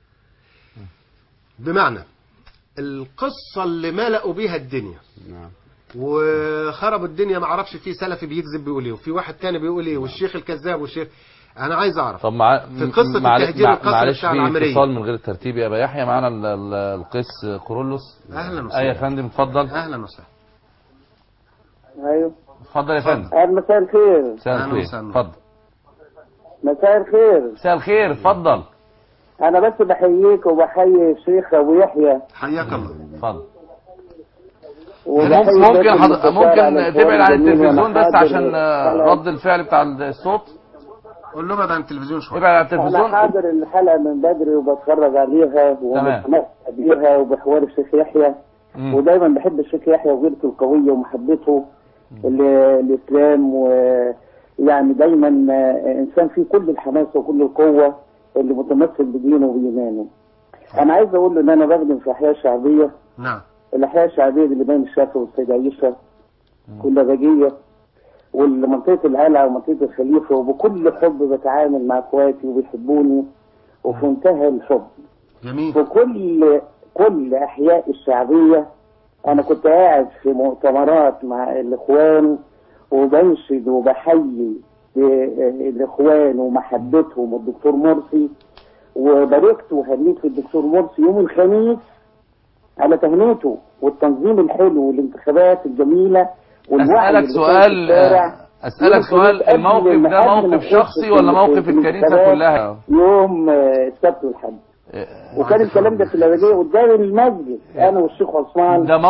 بمعنى القصة اللي ملأوا بيها الدنيا وخربوا الدنيا، ما اعرفش في سلفي بيكذب بيقول ايه، وفي واحد تاني بيقول ايه، والشيخ الكذاب والشيخ. انا عايز اعرف طب في قصه التهجير القصر بتاع العمريه. اتصال من غير الترتيب يا ابا يحيى. معانا القس كورولوس. اهلا وسهلا. يا فندم اتفضل. اهلا وسهلا. ايوه اتفضل يا فندم. مساء الخير. مساء الخير، اتفضل. مساء الخير. مساء الخير، اتفضل. انا بس بحييك وبحيي الشيخ ابو يحيى. حياك الله. اتفضل. ممكن تبعد عن التلفزيون بس عشان رد الفعل بتاع الصوت. قول له ابعد عن التلفزيون شويه. ابعد عن التلفزيون. انا حاضر الحلقه من بدري وبتفرج عليها ومتمسك بيها وبحوار الشيخ يحيى، ودايما بحب الشيخ يحيى وغيرته القويه ومحبته للاسلام، ويعني دايما انسان فيه كل الحماس وكل القوه اللي متمسك بدينه وبايمانه. انا عايز اقول له ان انا بخدم في احياء شعبيه. نعم. الأحياء الشعبية اللي بين الشافعي والسيدة عيشة واللبجية والمنطقة القلعة ومنطقة الخليفة، وبكل حب بتعامل مع اخواتي وبيحبوني وفي منتهى الحب. جميل. في كل أحياء الشعبية أنا كنت قاعد في مؤتمرات مع الإخوان وبنشد وبحيي الاخوان ومحبتهم والدكتور مرسي، وباركت وهنيت للدكتور مرسي يوم الخميس على تهنئته والتنظيم الحلو والانتخابات الجميلة والوعي. أسألك سؤال، الموقف ده موقف شخصي ولا موقف الكنيسة كلها؟ يوم السبت والحد، وكان الكلام ده في الأبدية قدام المسجد أنا والشيخ عثمان. ده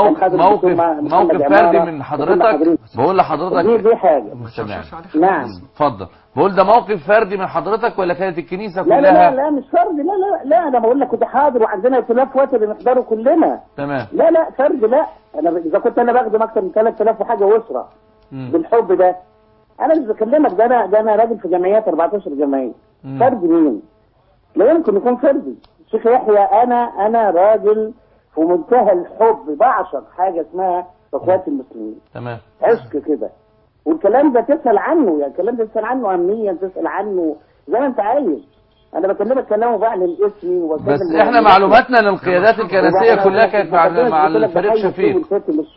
موقف فردي من حضرتك؟ بقول لحضرتك دي حاجة. نعم اتفضل. بقول ده موقف فردي من حضرتك ولا كانت الكنيسة كلها؟ لا مش فردي، لا أنا بقول لك كنت حاضر وعندنا ائتلاف وطني بنحضره كلنا. تمام. لا فردي، لا أنا إذا كنت أنا بخدم أكثر من 3000 وحاجة وأسرة بالحب ده، أنا مش بكلمك، ده أنا راجل في جمعيات 14 جمعية. فردي مين؟ لا يمكن يكون فردي. الشيخ يحيى أنا راجل في منتهى الحب، بعشق حاجة اسمها اخوات المسلمين. تمام. عشق كده، والكلام ده تسأل عنه، يعني الكلام ده تسأل عنه أمنيا، تسأل عنه زي ما أنت عايز. أنا بكلمك كلام وبعلن اسمي بس إحنا معلوماتنا إن القيادات الكنسية كلها كانت مع الفريق شفيق.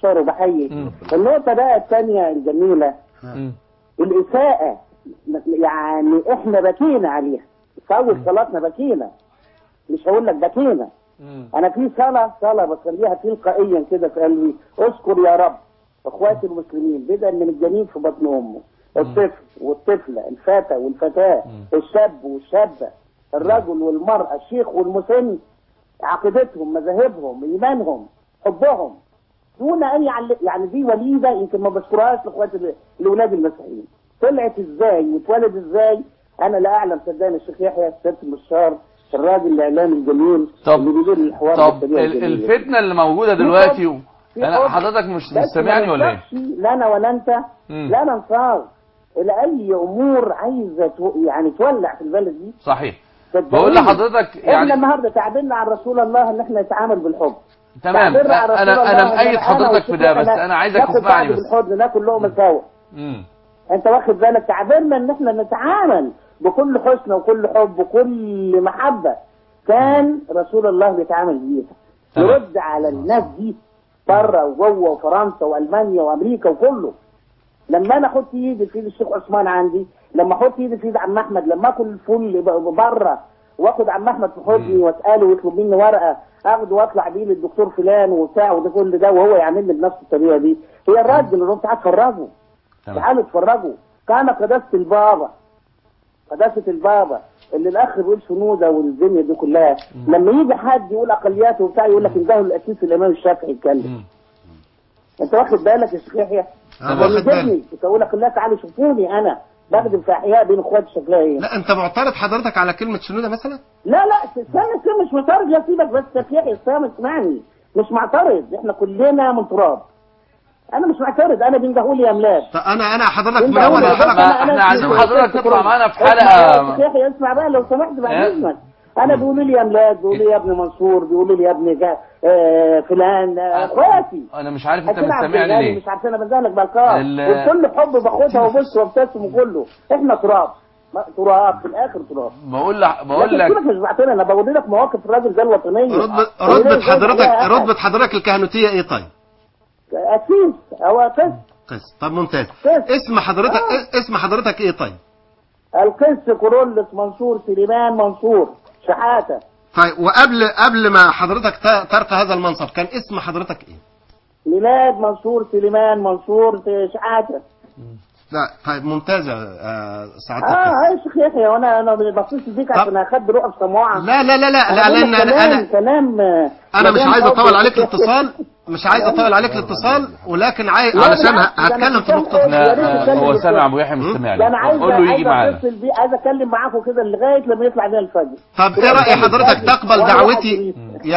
وبحيي النقطة بقى الثانية الجميلة، الإساءة يعني إحنا بكينا عليها في أول صلاتنا، بكينا، مش هقول لك بكينا. أنا في صلاة بصليها تلقائيا كده في قلبي، أذكر يا رب اخواتي المسلمين بدءا من الجنين في بطن امه، الطفل والطفله، الفتى والفتاه، الشاب والشابه، الرجل والمراه، الشيخ والمسن، عقيدتهم، مذاهبهم، ايمانهم، حبهم، دون ان يعني دي وليده يمكن ما بذكرهاش لاخواتي الاولاد المسيحيين. طلعت ازاي واتولد ازاي انا لا اعلم. صدقني الشيخ يحيى السيد المستشار الراجل الاعلامي الجميل اللي بيدير الحوار. طب الفتنه اللي موجوده دلوقتي أنا حضرتك مش سامعني ولا ايه؟ لا انا ولا انت لا ننصار الى اي امور عايزه يعني تولع في البلد دي. صحيح. بقول لحضرتك يعني احنا النهارده تعبنا عن رسول الله ان احنا نتعامل بالحب. تمام. انا مؤيد حضرتك في ده، بس انا عايزك تسمعني بس. بالحضن ناكل لقمه سوا. انت واخد بالك؟ تعبنا ان احنا نتعامل بكل حسن وكل حب وكل محبه كان رسول الله بيتعامل بيها. يرد على الناس دي بره وجوه وفرنسا والمانيا وامريكا وكله. لما انا احط ايدي في ايد الشيخ عثمان عندي، لما احط ايدي في ايد عم احمد، لما اكل الفل بره واخد عم احمد في حضني واساله ويطلب مني ورقه اخده واطلع بيه للدكتور فلان وبتاع وده كل ده وهو يعمل لي بنفس الطريقه دي، هي الراجل اللي تعالوا اتفرجوا. تعالوا اتفرجوا. كان قداسه البابا اللي الاخ بيقول شنوده والدنيا دي كلها، لما يجي حد يقول اقلياته وبتاع يقول لك انتهوا الاسيس الامام الشافعي يتكلم. انت واخد بالك يا شيخ يحيى؟ واخد بالي. كنت اقول لك لا تعالوا شوفوني انا بخدم في احياء بين اخواتي شكلها ايه. لا انت معترض حضرتك على كلمه شنوده مثلا؟ لا استنى مش معترض. لا سيبك بس يا شيخ يحيى اسمعني، مش معترض، احنا كلنا من تراب. انا مش معترض، انا بنجهول يا املاك. طب انا حضرتك من اول الحلقه احنا عايزين حضرتك تطلع معانا في حلقه. يا اخي اسمع بقى لو سمحت بعد اذنك. انا بيقولوا لي يا املاك، بيقولوا لي يا ابن منصور، بيقولوا لي يا ابن فلان، اخواتي. انا مش عارف انت بتسمعني ليه. مش عارف انا بنزلك بالقاف وكل حب باخدها وبص وابتسم وكله. احنا تراب في الاخر تراب. بقول لك مش بعتنا، انا بقول لك مواقف الراجل ده الوطنيه. رتبه حضرتك الكهنوتيه ايه طيب؟ أسيس أو قس. طب ممتاز. اسم حضرتك إيه طيب؟ القس كورولوس منصور سليمان منصور شحاتة. طيب وقبل ما حضرتك ترك هذا المنصب كان اسم حضرتك إيه؟ ميلاد منصور سليمان منصور شحاتة. لا طيب ممتاز يا سعادتك. يا شيخ يحيى وانا بصيت بيك عشان اخد رؤى سموعه. لا لان انا مش عايز اطول عليك الاتصال، ولكن علشان هتكلم في نقطه. هو سامع ابو يحيى مش سامعني. قول له يجي معانا. عايز اتكلم معاكم كده لغايه لما يطلع بينا الفجر. طب ايه راي حضرتك تقبل دعوتي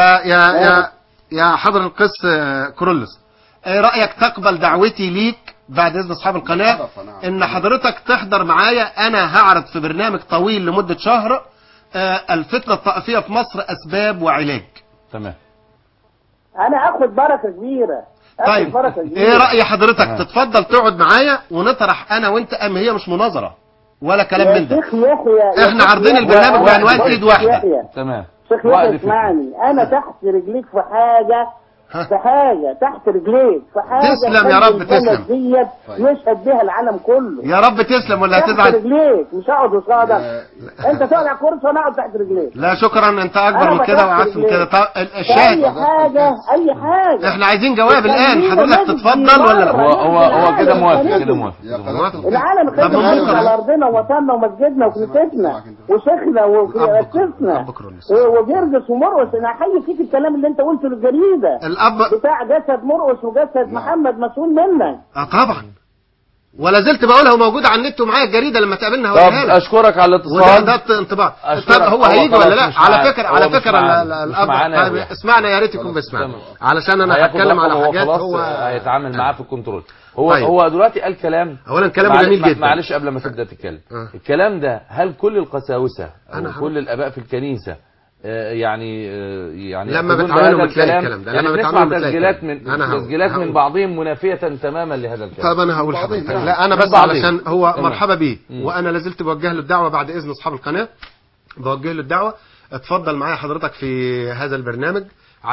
يا حضر القس كورولوس؟ ايه رايك تقبل دعوتي ليك بعد اذن اصحاب القناه ان حضرتك تحضر معايا؟ انا هعرض في برنامج طويل لمده شهر الفتنه الطائفيه في مصر اسباب وعلاج. تمام. انا اخد بركه كبيره. طيب ايه راي حضرتك تتفضل تقعد معايا ونطرح انا وانت؟ هي مش مناظره ولا كلام من ده. احنا عارضين البرنامج بعنوان ايد واحده. تمام. شيخ يحيى اسمعني، انا تحت رجليك في حاجه في حاجه تحت رجليك، في حاجه تسلم يا رب، تسلم. ديت يشهد بها العالم كله. يا رب تسلم ولا تحت هتزعل. رجليك، مش هقعد قصادك. انت تقعد على الكرسي وانا اقعد تحت رجليك. لا شكرا، انت اكبر من كده واعز من كده. الشاهد اي حاجه اي حاجه. احنا عايزين جواب الان، حضرتك تتفضل ولا هو كده موافق، كده موافق. العالم خد على ارضنا ووطننا ومسجدنا وكنيستنا وشيخنا واسسنا وجرجس ومرقس. انا احيي فيك الكلام اللي انت قلته للجريده الاب بتاع جسد مرقس وجسد محمد مسؤول منك. طبعا، ولا زلت بقولها وموجوده على النت ومعايا الجريده لما تقابلنا طب اشكرك على الاتصال. ده انطباع. طب هو هيجي ولا لا؟ على فكره الاب اسمعنا، يا ريت يكون بيسمعنا علشان انا هتكلم على حاجات هو هيتعامل معاه في الكنترول. هو دلوقتي قال كلام، اولا كلامه جميل جدا. معلش قبل ما تبدا تتكلم، الكلام ده هل كل القساوسه وكل الاباء في الكنيسه يعني لما بتعاملوا بتلاقي الكلام ده، لما بتسمع تسجيلات من بعضهم منافيه تماما لهذا الكلام؟ طب انا هقول لحضرتك، لا انا بس علشان هو مرحبا بيه، وانا لازلت بوجه له الدعوه بعد اذن اصحاب القناه، بوجه له الدعوه. اتفضل معايا حضرتك في هذا البرنامج.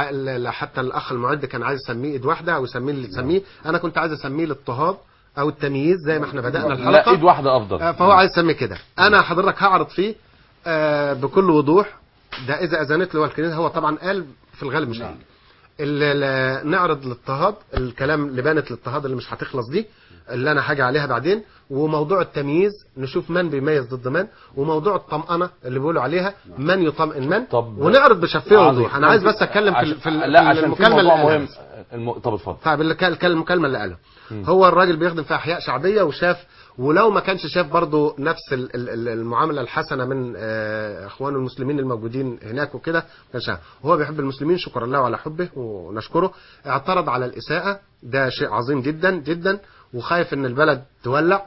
حتى الاخ المعد كان عايز يسميه ايد واحده او يسميه اللي تسميه، انا كنت عايز اسميه الاضطهاد او التمييز زي ما احنا بدانا الحلقه. لا، ايد واحده افضل. فهو عايز يسميه كده. انا حضرتك هعرض فيه بكل وضوح. ده اذا اذنت له الكنيسه، هو طبعا قال في الغالب مش هيجي. نعرض الاضطهاد، الكلام لبانه الاضطهاد اللي مش هتخلص دي، اللي انا هاجي عليها بعدين، وموضوع التمييز نشوف من بيميز ضد من، وموضوع الطمأنة اللي بيقولوا عليها من يطمئن من، ونعرض بشفافيه ووضوح. انا عايز بس اتكلم في المكالمه اللي مهم. طب اتفضل. طيب المكالمه اللي قالها هو الراجل بيخدم في احياء شعبيه وشاف، ولو ما كانش شاف برضه نفس المعامله الحسنه من اخوانه المسلمين الموجودين هناك وكده، هو بيحب المسلمين، شكرا له على حبه ونشكره. اعترض على الاساءه، ده شيء عظيم جدا جدا، وخايف ان البلد تولع.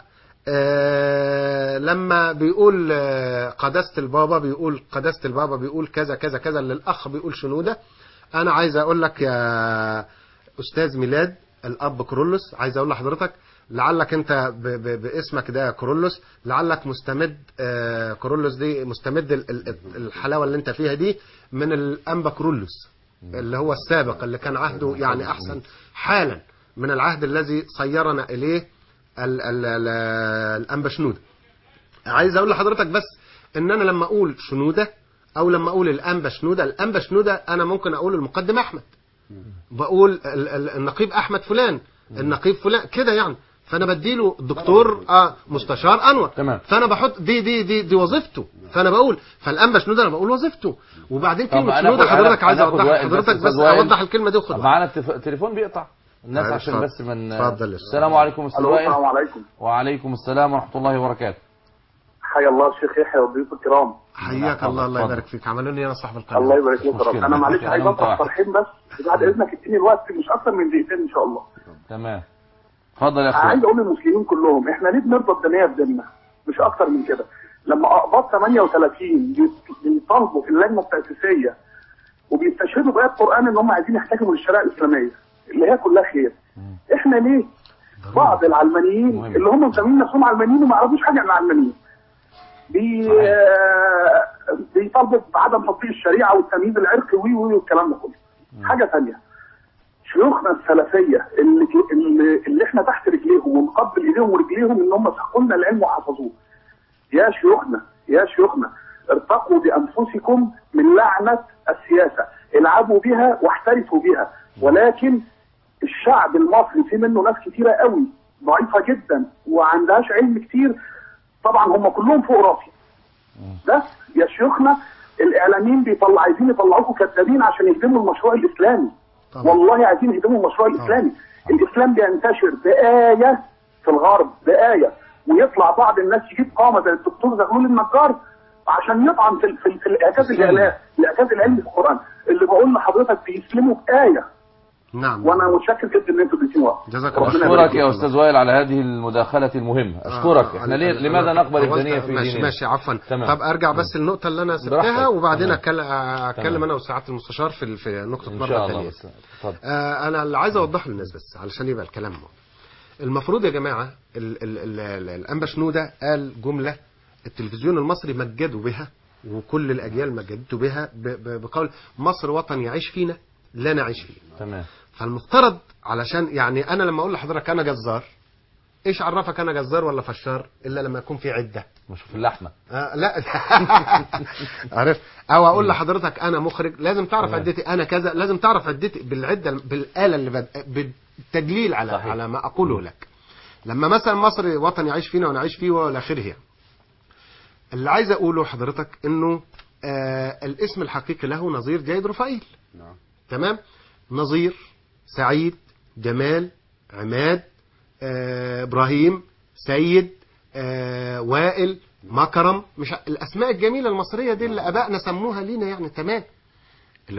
لما بيقول قداسه البابا بيقول كذا كذا كذا، للاخ بيقول شنوده. انا عايز اقول لك يا استاذ ميلاد الاب كورولوس، عايز اقول لحضرتك لعلك انت باسمك ده كورولوس، لعلك مستمد كورولوس دي مستمد الحلاوه اللي انت فيها دي من الانبا كورولوس اللي هو السابق، اللي كان عهده يعني احسن حالا من العهد الذي صيرنا اليه الانبا شنوده. عايز اقول لحضرتك بس ان انا لما اقول شنوده او لما اقول الانبا شنوده انا ممكن اقول المقدم احمد، بقول النقيب احمد فلان، النقيب فلان كده يعني، فانا بديله الدكتور مستشار انور. تمام. فانا بحط دي وظيفته، فانا بقول فالانبا شنوده انا بقول وظيفته. وبعدين كلمه شنوده حضرتك عايز اوضحها حضرتك، بس اوضح الكلمه دي وخدها. معانا التليفون بيقطع الناس عشان بس من اتفضل. السلام عليكم استاذ وائل. السلام عليكم. وعليكم السلام ورحمه الله وبركاته. حيا الله الشيخ يحيى والضيوف الكرام. حياك الله يبارك فيك. عملوني انا صاحب القناه. الله يبارك فيك يا رب. انا معلش عايز اطرح طرحين بس بعد اذنك، اديني الوقت مش اكتر من دقيقتين ان شاء الله. تمام، اتفضل يا اخويا. عايز اقول للمسلمين كلهم احنا ليه بنرضى الدنيا بديننا؟ مش اكتر من كده. لما اقباط 38 بيطالبوا في اللجنه التاسيسيه وبيستشهدوا بايات القران ان هم عايزين يحتكموا للشريعه الاسلاميه اللي هي كلها خير، احنا ليه بعض العلمانيين اللي هم مسمين نفسهم علمانيين وما يعرفوش حاجه عن العلمانيين بيطالبوا بعدم تطبيق الشريعه والتمييز العرقي والكلام ده كله؟ حاجه ثانيه، شيوخنا السلفيه اللي احنا تحت رجليهم ونقبل ايديهم ورجليهم ان هم سحقوا لنا العلم وحفظوه. يا شيوخنا ارتقوا بانفسكم من لعنه السياسه، العبوا بها واحترفوا بها، ولكن الشعب المصري في منه ناس كتيره قوي ضعيفه جدا وعندهاش علم كتير، طبعا هم كلهم فوق راسي. بس يا شيوخنا الاعلاميين عايزين يطلعوكم كذابين عشان يهدموا المشروع الاسلامي. طبعا. والله عايزين يهدموا المشروع الاسلامي. الاسلام بينتشر بآية في الغرب، بآية، ويطلع بعض الناس يجيب قامه زي الدكتور زغلول النجار عشان يطعن في الاعجاز العلمي في القران، اللي بقول لحضرتك بيسلموا بآية. نعم. وانا متشكر جدا ان انتوا اديتوني وقت. جزاك الله خير. اشكرك يا استاذ وائل على هذه المداخله المهمه. اشكرك. احنا لماذا نقبل الدنيا في ديننا؟ ماشي عفوا. طب ارجع بس النقطه اللي انا سبتها وبعدين اتكلم انا وسعاده المستشار في نقطه مره ثانيه. انا اللي عايز اوضح للناس بس علشان يبقى الكلام المفروض يا جماعه الانبا شنوده قال جمله التلفزيون المصري مجدوا بها وكل الاجيال مجدته بها بقول مصر وطن يعيش فينا لا نعيش فيه. تمام. فالمفترض علشان يعني انا لما اقول لحضرتك انا جزار، ايش عرفك انا جزار ولا فشار الا لما يكون في عده؟ مش في اللحمه. لا عارف. او اقول لحضرتك انا مخرج، لازم تعرف عدتي انا كذا، لازم تعرف عدتي بالعده بالاله اللي بالتدليل على صحيح. على ما اقوله لك. لما مثلا مصر وطن يعيش فينا ونعيش فيه والى اخره، اللي عايز اقوله حضرتك انه الاسم الحقيقي له نظير جيد رفائيل. نعم. تمام. نظير، سعيد، جمال، عماد، ابراهيم، سيد، وائل، مكرم، مش الاسماء الجميله المصريه دي اللي ابائنا سموها لينا يعني. تمام. اللي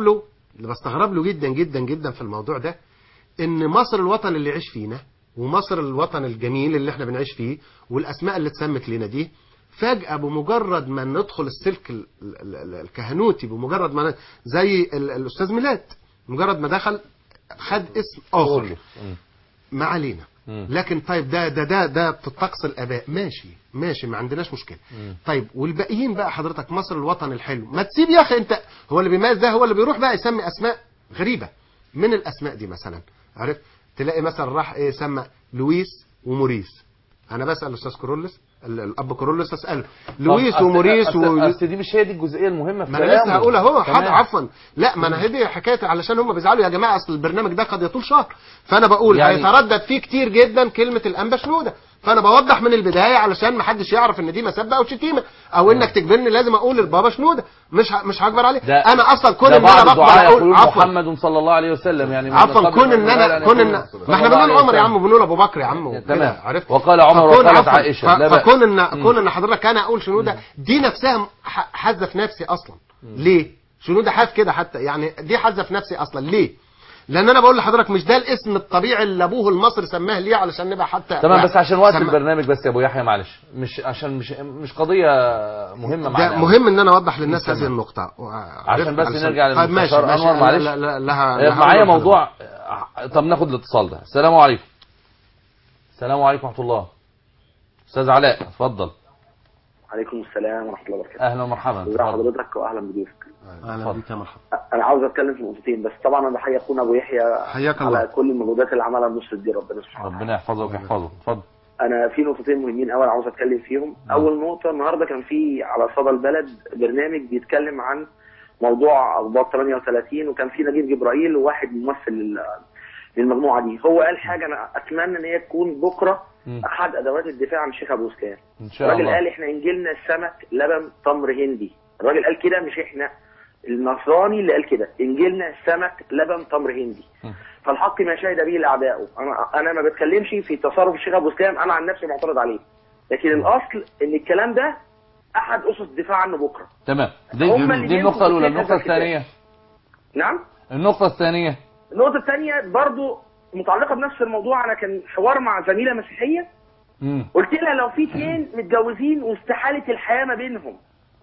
بستغرب له جدا جدا جدا في الموضوع ده ان مصر الوطن اللي يعيش فينا، ومصر الوطن الجميل اللي احنا بنعيش فيه، والاسماء اللي اتسمت لنا دي فجأة بمجرد ما ندخل السلك الكهنوتي، بمجرد ما زي الأستاذ ميلاد مجرد ما دخل خد اسم آخر. ما علينا. لكن طيب ده في طقس الآباء، ماشي ما عندناش مشكلة. طيب والباقيين بقى حضرتك، مصر الوطن الحلو، ما تسيب يا أخي أنت. هو اللي بيميز ده هو اللي بيروح بقى يسمي أسماء غريبة. من الأسماء دي مثلا عارف تلاقي مثلا راح سمى لويس وموريس. أنا بسأل الأستاذ كورولوس، الاب كورولوس، اساله لويس وموريس دي مش هي دي الجزئيه المهمه في ما انا لسه هقول اهو. حاضر عفوا. لا ما انا هدي حكايه علشان هم بيزعلوا يا جماعه، اصل البرنامج ده قد يطول شهر، فانا بقول يعني هيتردد فيه كتير جدا كلمه الانبا شنوده، فانا بوضح من البدايه علشان ما حدش يعرف ان دي مسبه او شتيمه او انك تجبرني لازم اقول البابا شنوده. مش هكبر عليه. انا اصلا كون ان انا بقبل اقول محمد صلى الله عليه وسلم يعني عفوا. كون ان ما احنا بنقول عمر يا عم، بنقول ابو بكر يا عم تمام. عرفت. وقال عمر وقالت عائشه. فكون ان حضرتك انا اقول شنوده دي نفسها حازه في نفسي اصلا. ليه شنوده حاف كده حتى يعني؟ دي حازه في نفسي اصلا. ليه؟ لان انا بقول لحضرتك مش ده الاسم الطبيعي اللي ابوه المصري سماه ليه علشان نبقى حتى تمام. بس عشان وقت البرنامج بس يا ابو يحيى معلش، مش عشان مش قضيه مهمه معانا. مهم ان انا اوضح للناس هذه النقطه عشان بس نرجع للمستشار انور. معلش معايا موضوع. طب ناخد الاتصال ده. السلام عليكم. السلام عليكم ورحمه الله. استاذ علاء اتفضل. عليكم السلام ورحمه الله وبركاته. اهلا ومرحبا. ازي حضرتك واهلا بضيوفك. اهلا بيك يا مرحبا. انا عاوز اتكلم في نقطتين بس. طبعا انا بحيي اخونا ابو يحيى على كل المجهودات اللي عملها بنص الدين. ربنا سبحانه ربنا يحفظك ويحفظه. اتفضل. انا في نقطتين مهمين قوي عاوز اتكلم فيهم. اول نقطه، النهارده كان في على صدى البلد برنامج بيتكلم عن موضوع اخبار 38، وكان في نجيب جبرائيل وواحد ممثل للمجموعه دي. هو قال حاجه انا اتمنى ان هي تكون بكره احد ادوات الدفاع عن الشيخ ابو اسكان. الراجل قال احنا انجيلنا السمك لبن تمر هندي. الراجل قال كده، مش احنا، النصراني اللي قال كده، انجيلنا السمك لبن تمر هندي. فالحق ما شهد به الاعداء. انا ما بتكلمش في تصرف الشيخ ابو اسكان، انا عن نفسي معترض عليه، لكن الاصل ان الكلام ده احد اسس الدفاع عنه بكره. تمام. دي النقطه الاولى. النقطه الثانيه. نعم. النقطه الثانيه برضو متعلقه بنفس الموضوع. انا كان حوار مع زميله مسيحيه، قلت لها لو في اثنين متجوزين واستحاله الحياه ما بينهم،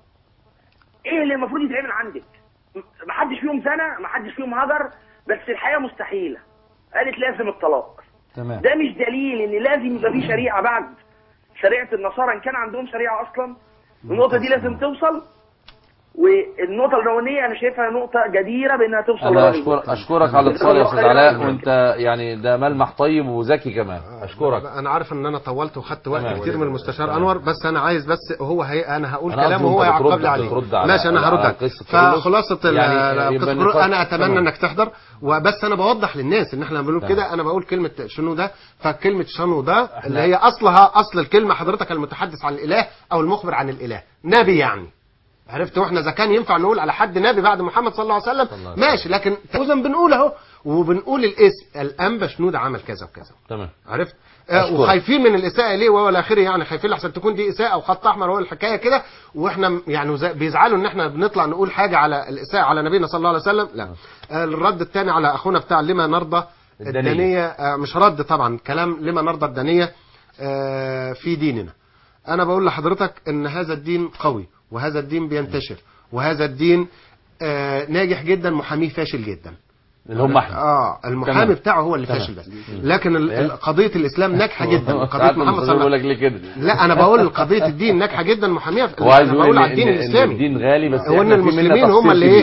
ايه اللي المفروض يتعمل عندك؟ ما حدش فيهم زنى، ما حدش فيهم هجر، بس الحياه مستحيله. قالت لازم الطلاق. تمام. ده مش دليل ان لازم يبقى في شريعه بعد شريعه النصارى ان كان عندهم شريعه اصلا. النقطه دي لازم توصل، والنقطه الاولانيه انا شايفها نقطه جديره بانها توصل. انا اشكرك على الاتصال يا استاذ علاء، وانت يعني ده ملمح طيب وذكي كمان. اشكرك. انا عارف ان انا طولت وخدت وقت كتير من المستشار انور، بس انا عايز بس انا هقول كلام وهو يعقب لي عليه. ماشي انا هرد. فخلاصه انا اتمنى انك تحضر، وبس انا بوضح للناس ان احنا بنقول كده. انا بقول كلمه شنو ده، فكلمه شنو ده اللي هي اصل الكلمه حضرتك المتحدث عن الاله او المخبر عن الاله، نبي يعني. عرفت؟ واحنا اذا كان ينفع نقول على حد نبي بعد محمد صلى الله عليه وسلم ماشي، لكن اذا بنقول اهو وبنقول الاسم الانبا شنوده عمل كذا وكذا. تمام. عرفت؟ وخايفين من الاساءه ليه والى اخره، يعني خايفين لحسن تكون دي اساءه وخط احمر هو الحكايه كده، واحنا يعني بيزعلوا ان احنا بنطلع نقول حاجه على الاساءه على نبينا صلى الله عليه وسلم. لا. الرد الثاني على اخونا بتاع لما نرضى الدنيه، مش رد طبعا، كلام لما نرضى الدنيه في ديننا. انا بقول لحضرتك ان هذا الدين قوي، وهذا الدين بينتشر، وهذا الدين ناجح جدا، محاميه فاشل جدا. اللي هم احنا المحامي بتاعه هو اللي فاشل بس، لكن قضيه الاسلام ناجحه جدا. قضيه محمد صلى الله عليه وسلم لا انا بقول قضيه الدين ناجحه جدا، محاميه. انا بقول على الدين الاسلامي الدين غالي، بس وان المسلمين هم اللي ايه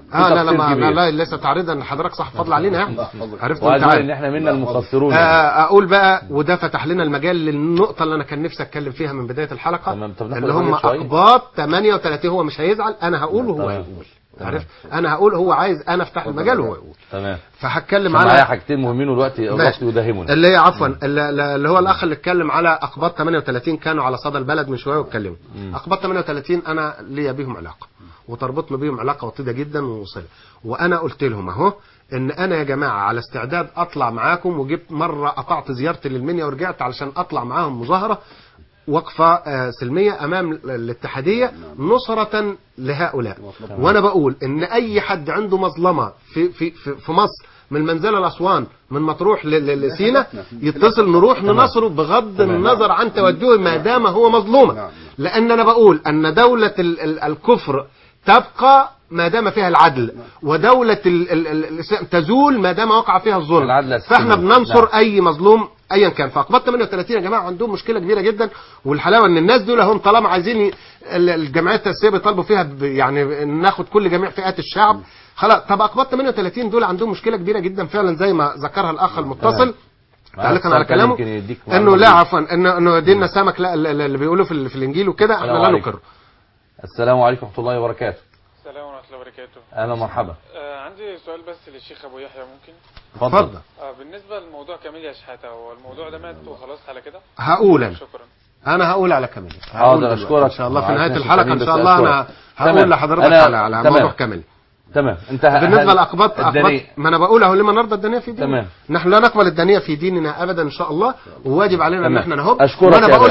لا ليس تعريضا، حضرتك صح فضل علينا يعني. عرفت وعايز اقول ان احنا منا المقصرون اقول بقى، وده فتح لنا المجال للنقطه اللي انا كان نفسي اتكلم فيها من بدايه الحلقه، اللي هم اقباط 38. هو مش هيزعل، انا هقول وهو هيقول. عارف، انا هقول، هو عايز انا افتح المجال وهو يقول. تمام. فهتكلم على معايا حاجتين مهمين والوقت يداهمنا، اللي هي عفوا اللي هو الاخ اللي اتكلم على اقباط 38 كانوا على صدى البلد من شويه واتكلموا. اقباط 38 انا ليا بيهم علاقه، وتربطني بيهم علاقه وطيده جدا وصله، وانا قلت لهم اهو ان انا يا جماعه على استعداد اطلع معاكم، وجبت مره قطعت زيارتي للمنيا ورجعت علشان اطلع معاهم مظاهره وقفة سلمية أمام الاتحادية نصرة لهؤلاء. وأنا بقول إن أي حد عنده مظلمة في مصر، من منزلة لأسوان، من مطروح لسينا، يتصل نروح ننصره بغض النظر عن توجهه ما دام هو مظلوما. لأن أنا بقول أن دولة الكفر تبقى ما دام فيها العدل، ودولة الإسلام تزول ما دام وقع فيها الظلم. فاحنا بننصر أي مظلوم ايا كان. فاقباط 38 يا جماعه عندهم مشكله كبيره جدا، والحلاوه ان الناس دول هم طالما عايزين الجمعيات التاسيسيه بيطالبوا فيها يعني ناخد كل جميع فئات الشعب خلاص. طب اقباط 38 دول عندهم مشكله كبيره جدا فعلا زي ما ذكرها الاخ المتصل تعليقا على كلامه، انه لا عفوا انه ديننا سمك، لا اللي بيقولوا في الانجيل وكده احنا لا نقر. السلام عليكم ورحمه الله وبركاته. السلام ورحمه الله وبركاته. اهلا مرحبا. عندي سؤال بس للشيخ ابو يحيى، ممكن؟ اتفضل. بالنسبه لموضوع كاميليا شحاته، هو الموضوع ده مات وخلاص على كده؟ هقول شكرا. انا هقول على كاميليا. حاضر، اشكرك ان شاء الله في نهايه الحلقه ان شاء الله انا هقول لحضرتك على موضوع كاميليا. تمام. انت بالنسبه لاقباط ما انا بقول اهو لما نرضى الدنيا في ديننا. نحن لا نقبل الدنيا في ديننا ابدا ان شاء الله، وواجب علينا ان احنا نهب. وانا بقول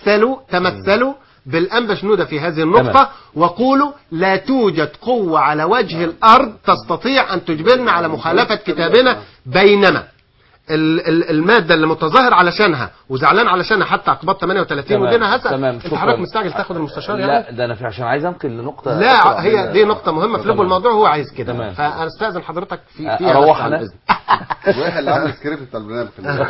تمثلوا بالأنبا شنودة في هذه النقطة، وقولوا لا توجد قوة على وجه الأرض تستطيع أن تجبرنا على مخالفة كتابنا، بينما المادة اللي متظاهر علشانها وزعلان علشانها حتى أقباط 38 ودينا هسأل انت حضرتك مستعجل تاخد المستشار يعني؟ لا ده انا عشان عايز انقل لنقطة، لا هي دي نقطة مهمة في لب الموضوع، هو عايز كده، فأنا استاذن حضرتك فيها اروح انا واحد اللي عامل سكريبت بتاع البرنامج.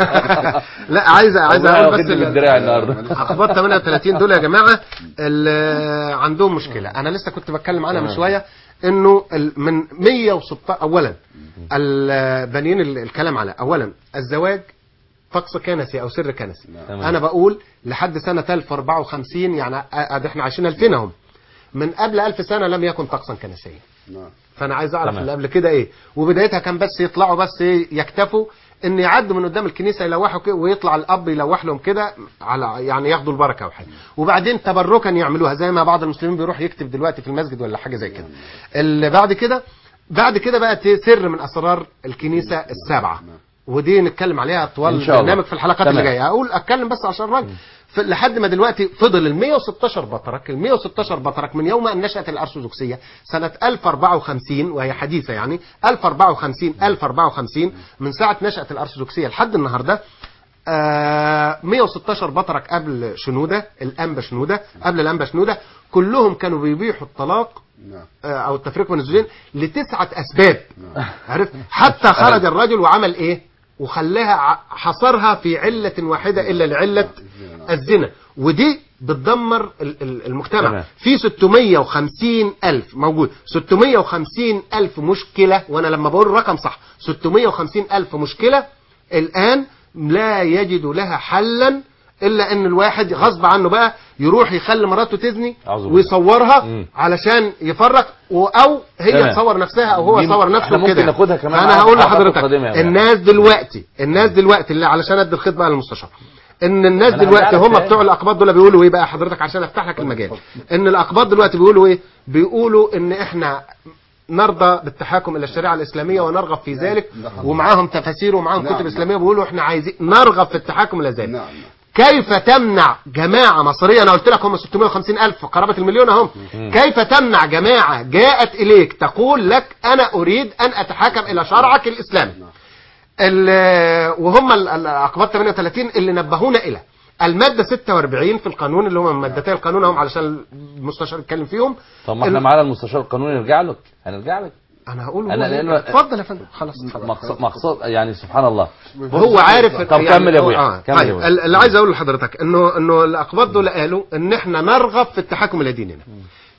لا عايز اقول بس بالدراع النهارده. اقباط 38 دول يا جماعة اللي عندهم مشكلة، انا لسه كنت بتكلم عنها من شوية، انه من 116 اولا البنيين الكلام على اولا الزواج طقس كنسي او سر كنسي. انا بقول لحد سنة 1054 يعني احنا عايشين 2000 هم، من قبل 1000 سنة لم يكن طقسا كنسيا. فانا عايز اعرف اللي قبل كده ايه، وبدايتها كان بس يطلعوا بس يكتفوا ان يعدوا من قدام الكنيسه يلوحوا كده، ويطلع الاب يلوح لهم كده على يعني ياخدوا البركه وحاجه، وبعدين تبركا يعملوها زي ما بعض المسلمين بيروح يكتب دلوقتي في المسجد ولا حاجه زي كده. اللي بعد كده بقى سر من اسرار الكنيسه السابعه، ودي نتكلم عليها طوال البرنامج في الحلقات اللي جايه. اتكلم بس عشان الراجل لحد ما دلوقتي فضل ال 116 بطرك من يوم ان نشأت الارثوذكسيه سنه 1054، وهي حديثه يعني 1054 من ساعه نشأت الارثوذكسيه لحد النهارده. 116 بطرك قبل شنوده، الانبا شنوده قبل الانبا شنوده، كلهم كانوا بيبيحوا الطلاق او التفريق بين الزوجين ل9 اسباب. عرفت؟ حتى خرج الرجل وعمل ايه؟ وخلاها حصرها في علة واحدة إلا لعلة الزنا، ودي بتدمر المجتمع. في 650 ألف موجود، 650 ألف مشكلة، وأنا لما بقول الرقم صح 650 ألف مشكلة الآن لا يجد لها حلا إلا أن الواحد غصب عنه بقى يروح يخلي مراته تزني ويصورها علشان يفرق، أو هي تصور نفسها أو هو يصور نفسه كده. أنا هقول لحضرتك الناس دلوقتي اللي علشان أدي الخطبة على المستشار، ان الناس دلوقتي هم بتوع الاقباط دول بيقولوا ايه بقى حضرتك عشان افتح لك المجال، ان الاقباط دلوقتي بيقولوا ايه؟ بيقولوا ان احنا نرضى بالتحاكم الى الشريعه الاسلاميه ونرغب في ذلك، ومعاهم تفاسير ومعاهم كتب اسلاميه، بيقولوا احنا عايزين نرغب في التحاكم الى ذلك. كيف تمنع جماعه مصريه، انا قلت لك هم 650 الف قرابه المليون اهم، كيف تمنع جماعه جاءت اليك تقول لك انا اريد ان اتحاكم الى شرعك الاسلامي؟ وهم الاقباط 38 اللي نبهونا الى الماده 46 في القانون، اللي هم مادتي القانون هم علشان المستشار يتكلم فيهم. طب ما احنا معانا المستشار القانوني، هنرجع لك انا هقول اتفضل يا فندم. خلاص مقصود يعني سبحان الله هو عارف. طب يعني كمل يا ابويا. طيب اللي عايز اقول لحضرتك انه الاقباط دول قالوا ان احنا نرغب في التحكم الى ديننا.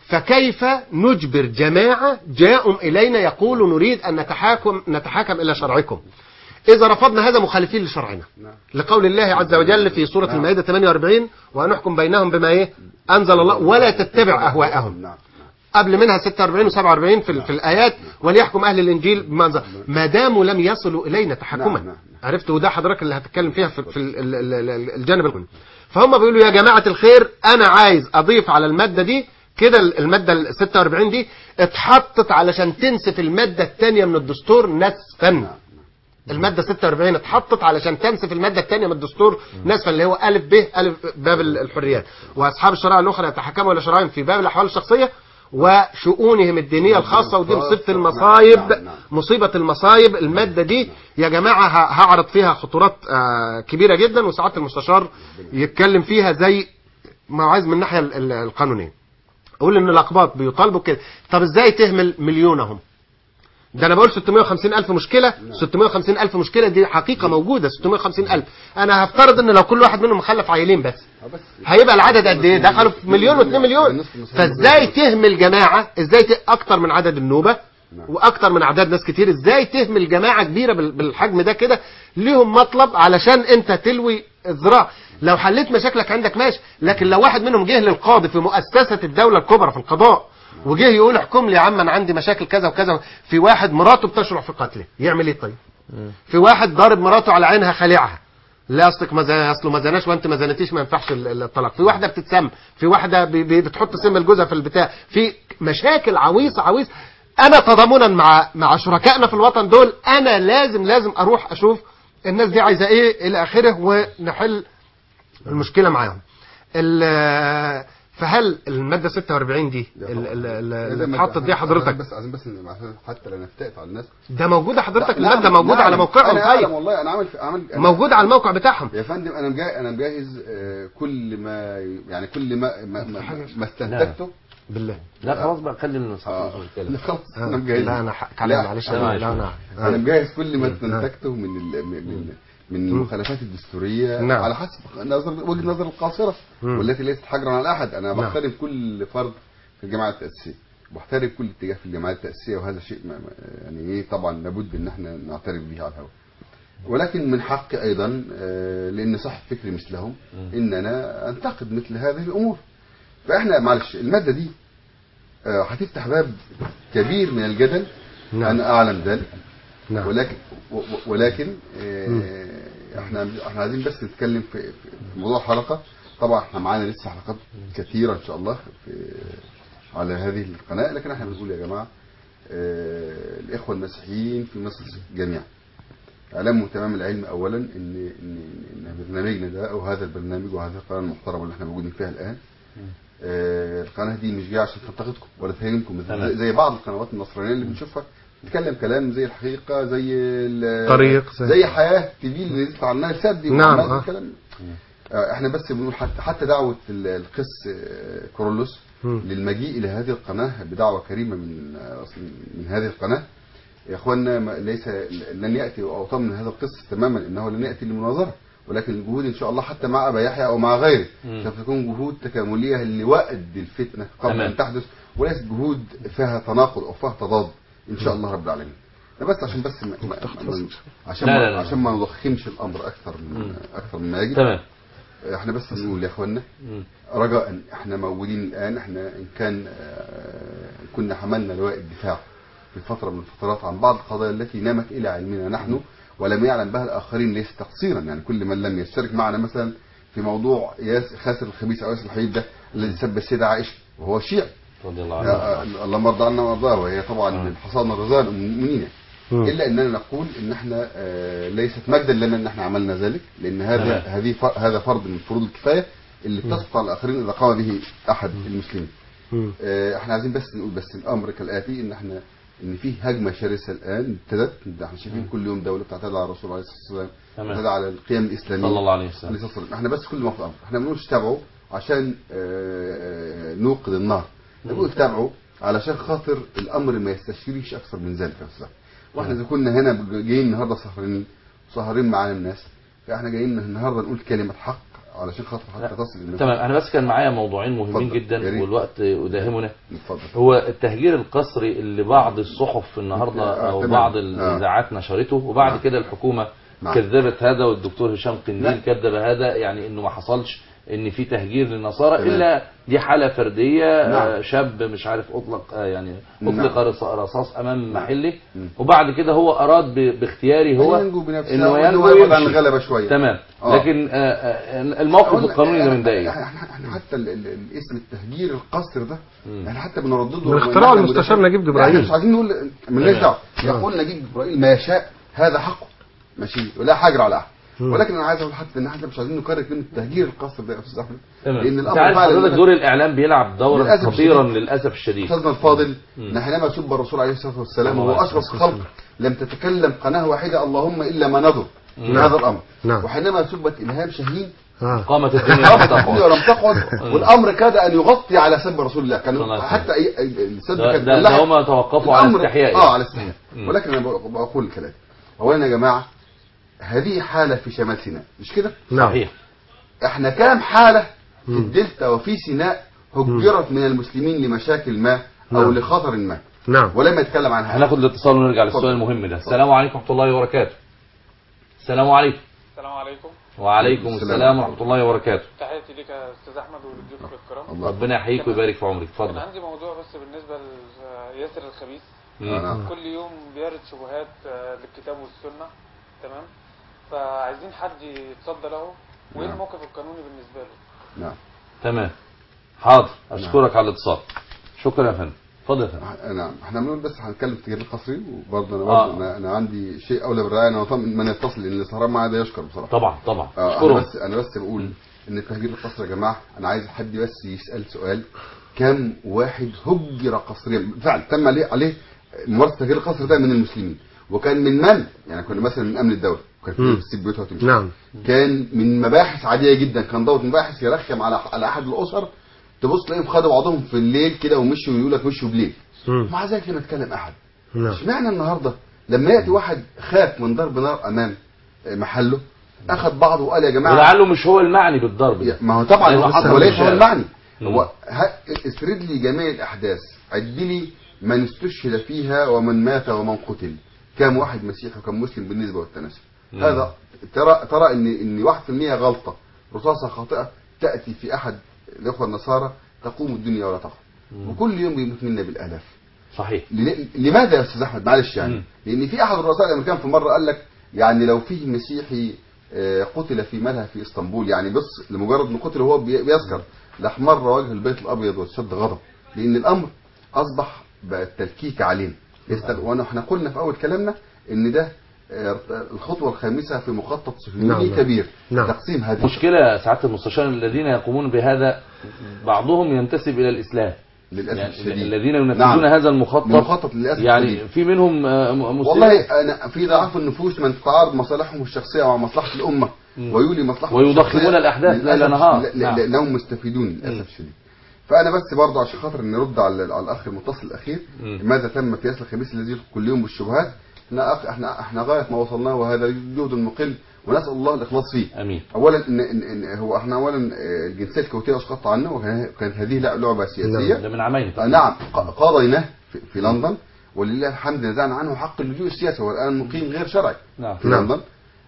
فكيف نجبر جماعة جاءوا إلينا يقولوا نريد أن نتحاكم إلى شرعكم؟ إذا رفضنا هذا مخالفين لشرعنا، لقول الله عز وجل في سورة المائدة 48 ونحكم بينهم بما أنزل الله ولا تتبع أهواءهم. قبل منها 46 و47 في الآيات وليحكم أهل الإنجيل بما أنزل، ما داموا لم يصلوا إلينا تحكما. عرفت؟ وده حضرتك اللي هتتكلم فيها في الجانب الكوني. فهم بيقولوا يا جماعة الخير أنا عايز أضيف على المادة دي كده، المادة 46 دي اتحطت علشان تنسف المادة الثانية من الدستور نسفا. المادة 46 اتحطت علشان تنسف المادة الثانية من الدستور نسفا، اللي هو ألف باب الحريات، وأصحاب الشرائع الأخرى يتحكموا إلى شرائعهم في باب الأحوال الشخصية وشؤونهم الدينية الخاصة. ودي مصيبة المصايب، مصيبة المصايب. المادة دي يا جماعة هعرض فيها خطورات كبيرة جدا، وساعات المستشار يتكلم فيها زي ما عايز من الناحية القانونية. أقول إن الأقباط بيطالبوا كده. طب إزاي تهمل مليونهم؟ ده أنا بقول 650,000 مشكلة. 650,000 مشكلة دي حقيقة موجودة. 650,000 أنا هفترض إن لو كل واحد منهم مخلف عيلين بس هيبقى العدد قد إيه؟ دخلوا في 1,000,000 و2 مليون. فإزاي تهمل جماعة؟ إزاي أكتر من عدد النوبة وأكتر من أعداد ناس كتير؟ إزاي تهمل جماعة كبيرة بالحجم ده كده ليهم مطلب علشان أنت تلوي الذراع؟ لو حليت مشاكلك عندك ماشي، لكن لو واحد منهم جه للقاضي في مؤسسة الدولة الكبرى في القضاء وجه يقول احكم لي يا عم انا عندي مشاكل كذا وكذا، في واحد مراته بتشرع في قتله، يعمل ايه طيب؟ في واحد ضارب مراته على عينها خليعها، لا اصلك اصله ما زناش وانت ما زنتيش ما ينفعش الطلاق، في واحده بتتسم، في واحده بتحط سم الجوزها في البتاع، في مشاكل عويصه. انا تضامنا مع شركائنا في الوطن دول انا لازم اروح اشوف الناس دي عايزه ايه الى اخره ونحل المشكله معاهم. فهل المادة 46 دي اللي اتحطت دي حضرتك عايزين بس حتى لا نفتئت على الناس ده موجودة حضرتك؟ المادة موجودة على موقعهم. طيب والله انا عامل موجودة على الموقع بتاعهم يا فندم. انا مجهز كل ما يعني كل ما استنتجته بالله. لا خلاص بقى خلي من لا خلاص انا مجهز. لا انا معلش انا مجهز كل ما استنتجته من المخالفات الدستورية على حسب وجهة نظر القاصرة والتي ليست حجرا على أحد. أنا بحترم كل فرد في الجماعة التأسيسية، بحترم كل اتجاه في الجماعات التأسيسية، وهذا شيء يعني إيه طبعا لابد إن احنا نعترف به على الهواء. ولكن من حقي أيضا لأن صاحب فكري مثلهم إن أنا أنتقد مثل هذه الأمور. فإحنا معلش المادة دي هتفتح باب كبير من الجدل. أنا أعلم ذلك. ولكن احنا عايزين بس نتكلم في موضوع الحلقه. طبعا احنا معانا لسه حلقات كثيره ان شاء الله على هذه القناه، لكن احنا بنقول يا جماعه الاخوه المسيحيين في مصر جميعا اعلموا تمام العلم اولا ان برنامجنا ده او هذا البرنامج وهذه القناه المحترمه اللي احنا موجودين فيها الان القناه دي مش جايه عشان تنتقدكم ولا تهاجمكم زي بعض القنوات النصرانيه اللي بنشوفها تتكلم كلام زي الحقيقة زي طريق زي حياة تبي اللي يطلع عنها السد. نعم احنا بس بنقول حتى دعوة القس كورولوس للمجيء إلى هذه القناة بدعوة كريمة من هذه القناة. يا اخوانا ليس لن يأتي أو طمن هذا القس تماما انه لن يأتي للمناظرة، ولكن الجهود ان شاء الله حتى مع ابا يحيى او مع غيره سوف تكون جهود تكاملية لوقت الفتنة قبل ان تحدث، وليست جهود فيها تناقض او فيها تضاد ان شاء الله رب العالمين. بس عشان ما نضخمش الامر اكثر من ما يجب. تمام. احنا بس نقول يا اخوانا رجاء احنا موجودين الان. احنا ان كان كنا حملنا لواء الدفاع في فتره من الفترات عن بعض القضايا التي نامت الى علمنا نحن ولم يعلم بها الاخرين ليس تقصيرا. يعني كل من لم يشترك معنا مثلا في موضوع خاسر الخبيث او ياسر الحبيب ده الذي سب السيده عائشه وهو شيعي رضي الله عنه اللهم ارضى عنا وارضاه، وهي طبعا من حصان الرضا المؤمنين، الا اننا نقول ان احنا ليست مجدا لنا ان احنا عملنا ذلك، لان هذا فرض من فروض الكفايه اللي تسقط على الاخرين اذا قام به احد المسلمين. احنا عايزين بس نقول بس الامر كالاتي ان في هجمه شرسه الان ابتدت. احنا شايفين كل يوم دوله بتعتدي على الرسول عليه الصلاه والسلام، بتعتدي على القيم الاسلاميه صلى الله عليه وسلم. احنا بس كل ما في الامر احنا بنقولش تابعوا عشان نوقد النار، نقول تابعوا علشان خاطر الامر ما يستشريش اكثر من ذلك. واحنا اذا كنا هنا جايين النهارده سهرين معانا الناس، فاحنا جايين النهارده نقول كلمه حق علشان خاطر حتى تصل للناس. تمام. انا بس كان معايا موضوعين مهمين جدا والوقت يداهمنا. هو التهجير القسري اللي بعض الصحف النهارده او بعض الاذاعات نشرته، وبعد كده الحكومه كذبت هذا، والدكتور هشام قنديل كذب هذا، يعني انه ما حصلش ان في تهجير للنصارى الا دي حاله فرديه. شاب مش عارف اطلق يعني اطلق رصاص امام محله، وبعد كده هو اراد باختياره هو انه ينجو عن الغلبه شويه. تمام. لكن الموقف القانوني ده من ده ايه؟ احنا حتى الاسم التهجير القسري ده احنا حتى بنردده من اختراع المستشار نجيب جبرائيل. مش عايزين نقول مالناش دعوه، يقول نجيب جبرائيل ما يشاء هذا حقه ماشي ولا حجر على احد. ولكن انا عايز اقول حتى ان احنا مش عايزين نكرر كلمه التهجير القسري ده يا استاذ احمد، لان الامر فعلا دور الاعلام بيلعب دورا خطيرا للاسف الشديد. استاذنا الفاضل حينما سب الرسول عليه الصلاه والسلام وهو اشرف الخلق لم تتكلم قناه واحده اللهم الا ما نظر هذا الامر. وحينما سبت الهام شاهين قامت الدنيا ولم تقعد، والامر كاد ان يغطي على سب رسول الله. كانوا حتى السب كان هم توقفوا على الاستحياء على الاستحياء. ولكن انا بقول الكلام اولا يا جماعه، هذه حالة في شمال سيناء مش كده؟ صحيح. احنا كام حالة في الدلتا وفي سيناء هجرت من المسلمين لمشاكل ما او لخطر ما ولم يتكلم عنها. هناخد الاتصال ونرجع للسؤال المهم ده. السلام عليكم ورحمة الله وبركاته. السلام عليكم. السلام عليكم. وعليكم السلام ورحمة الله وبركاته. تحياتي لك يا استاذ احمد ولضيوفك الكرام. ربنا يحييك ويبارك في عمرك. اتفضل. كان عندي موضوع بس بالنسبة لياسر الخبيث. كل يوم بيرد شبهات للكتاب والسنة، تمام؟ فعايزين حد يتصدى له، وايه الموقف القانوني بالنسبه له؟ تمام. حاضر. اشكرك على الاتصال. شكرا يا فندم. اتفضل يا فندم. نعم. احنا بنقول بس هنتكلم في التهجير القسري، وبرضه انا عندي شيء اولى بالرعايه. انا من يتصل لان السهران معايا ده يشكر بصراحه. طبعا انا بس بقول ان التهجير القسري يا جماعه، انا عايز حد بس يسال سؤال: كم واحد هجر قسريا بالفعل تم عليه ممارسه التهجير القسري ده من المسلمين؟ وكان من يعني كنا مثلا من امن الدوله، كان في تسيب بيوتها وتمشي. كان من مباحث عاديه جدا، كان ضابط مباحث يرخم على احد الاسر، تبص تلاقيهم خدوا بعضهم في الليل كده ومشوا، ويقول لك مشوا بليل. ومع ذلك لما اتكلم احد. اشمعنى النهارده لما ياتي واحد خاف من ضرب نار امام محله اخذ بعضه وقال يا جماعه، ولعله مش هو المعني بالضرب ده. ما هو طبعا وليس هو المعني. هو اسرد لي جميع الاحداث، عد لي من استشهد فيها ومن مات ومن قتل، كم واحد مسيحي وكم مسلم بالنسبه والتناسب. هذا ترى ان 1% غلطه، رصاصه خاطئه تاتي في احد الاخوه النصارى تقوم الدنيا ولا تقوم. وكل يوم بيموت منا بالالاف. صحيح. لماذا يا استاذ احمد؟ معلش يعني لان في احد الرؤساء الامريكان في مره قال لك يعني لو فيه مسيحي قتل في ملهى في اسطنبول، يعني بص لمجرد انه قتل وهو بيسكر لاحمر وجه البيت الابيض واشتد غضب، لان الامر اصبح بقى التلكيك علينا. واحنا قلنا في اول كلامنا ان ده الخطوه الخامسه في مخطط صهيوني كبير. تقسيم هذه مشكله سعاده المستشار. الذين يقومون بهذا بعضهم ينتسب الى الاسلام للاسف يعني الشديد. الذين ينفذون هذا المخطط للاسف يعني الشديد. في منهم مسلمين. والله انا في ضعف النفوس من تتعارض مصالحهم الشخصيه مع مصلحه الامه ويولي مصلحتهم ويضخمون الاحداث ليل نهار لانهم مستفيدون للاسف الشديد. فانا بس برضه عشان خاطر نرد على الاخ المتصل الاخير، ماذا تم في ياسر الخبيث الذي يدخل كل يوم بالشبهات؟ احنا غايه ما وصلناه، وهذا جهد مقل، ونسال الله الاخلاص فيه. امين. اولا إن هو احنا اولا الجنسيه الكويتيه اسقطت عنه، وكانت هذه لعبه سياسيه. ده من عامين. نعم قاضيناه في لندن، ولله الحمد نزعنا عنه حق اللجوء السياسي، والان مقيم غير شرعي في لندن.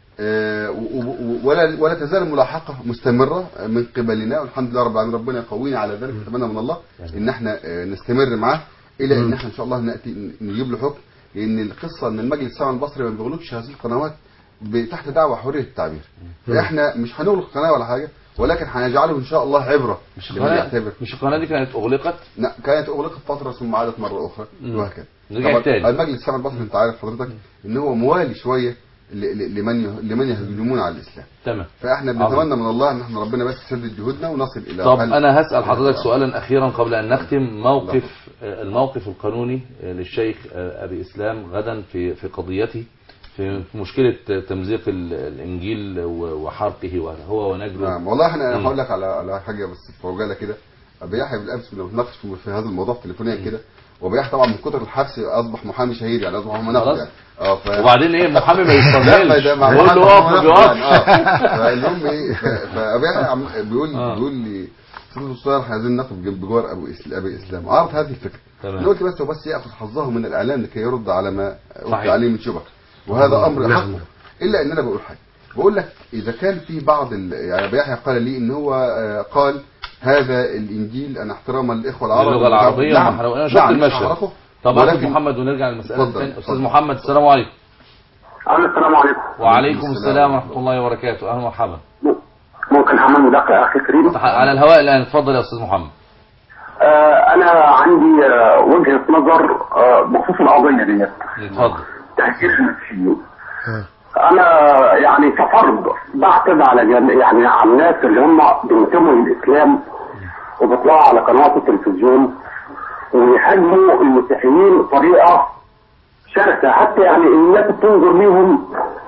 ولا تزال الملاحقه مستمره من قبلنا، والحمد لله رب العالمين. ربنا يقوينا على ذلك، نتمنى من الله ان احنا نستمر معاه الى ان احنا ان شاء الله ناتي نجيب له حكم. لان القصه ان المجلس الشعبي البصري ما بيغلقش هذه القنوات تحت دعوه حريه التعبير. فاحنا مش هنغلق قناه ولا حاجه، ولكن هنجعله ان شاء الله عبره. مش القناه دي كانت اغلقت؟ لا كانت اغلقت فتره ثم عادت مره اخرى وهكذا. رجعت تاني. المجلس الشعبي البصري انت عارف حضرتك ان هو موالي شويه لمن يهجمون على الاسلام. تمام. فاحنا بنتمنى من الله ان احنا ربنا بس يسدد جهودنا ونصل الى. طب انا هسال حضرتك سؤالا اخيرا قبل ان نختم. الموقف القانوني للشيخ ابي اسلام غدا في قضيته في مشكله تمزيق الانجيل وحرقه وهو ونجله. والله احنا هقول لك على حاجه بس في عجاله كده. ابي يحيى بالامس كنا بنتناقش في هذا الموضوع تليفونيا كده، وابي يحيى طبعا من كتر الحبس اصبح محامي شهير، يعني اصبح محامي نقد يعني. وبعدين ايه محامي ما يستغلش بيقول له اقف بيقف. فالمهم ايه، فابي يحيى بيقول لي استاذ مصطفى احنا عايزين نقف بجوار ابي اسلام، عرض هذه الفكره. انا قلت بس هو بس ياخذ حظه من الاعلام لكي يرد على ما قلت عليه من شبهه، وهذا امر حقه. الا ان انا بقول حاجه، بقول لك اذا كان في بعض يعني ابي يحيى قال لي ان هو قال هذا الانجيل انا احتراما للاخوه العرب اللغه العربيه. نعم انا شفت المشهد. طب استاذ محمد ونرجع للمساله الثانيه. استاذ محمد السلام عليكم. السلام عليكم. وعليكم السلام ورحمه الله وبركاته. اهلا ومرحبا. ممكن حمام مدقق يا اخي كريم؟ على الهواء الان، اتفضل يا استاذ محمد. انا عندي وجهه نظر بخصوص القضيه ديت. اتفضل. تهجير المسيحيين. انا يعني كفرد بعتب على يعني على الناس اللي هم بينتموا للاسلام وبيطلعوا على قنوات التلفزيون ويهاجموا المسيحيين بطريقه شرسه، حتى يعني الناس بتنظر ليهم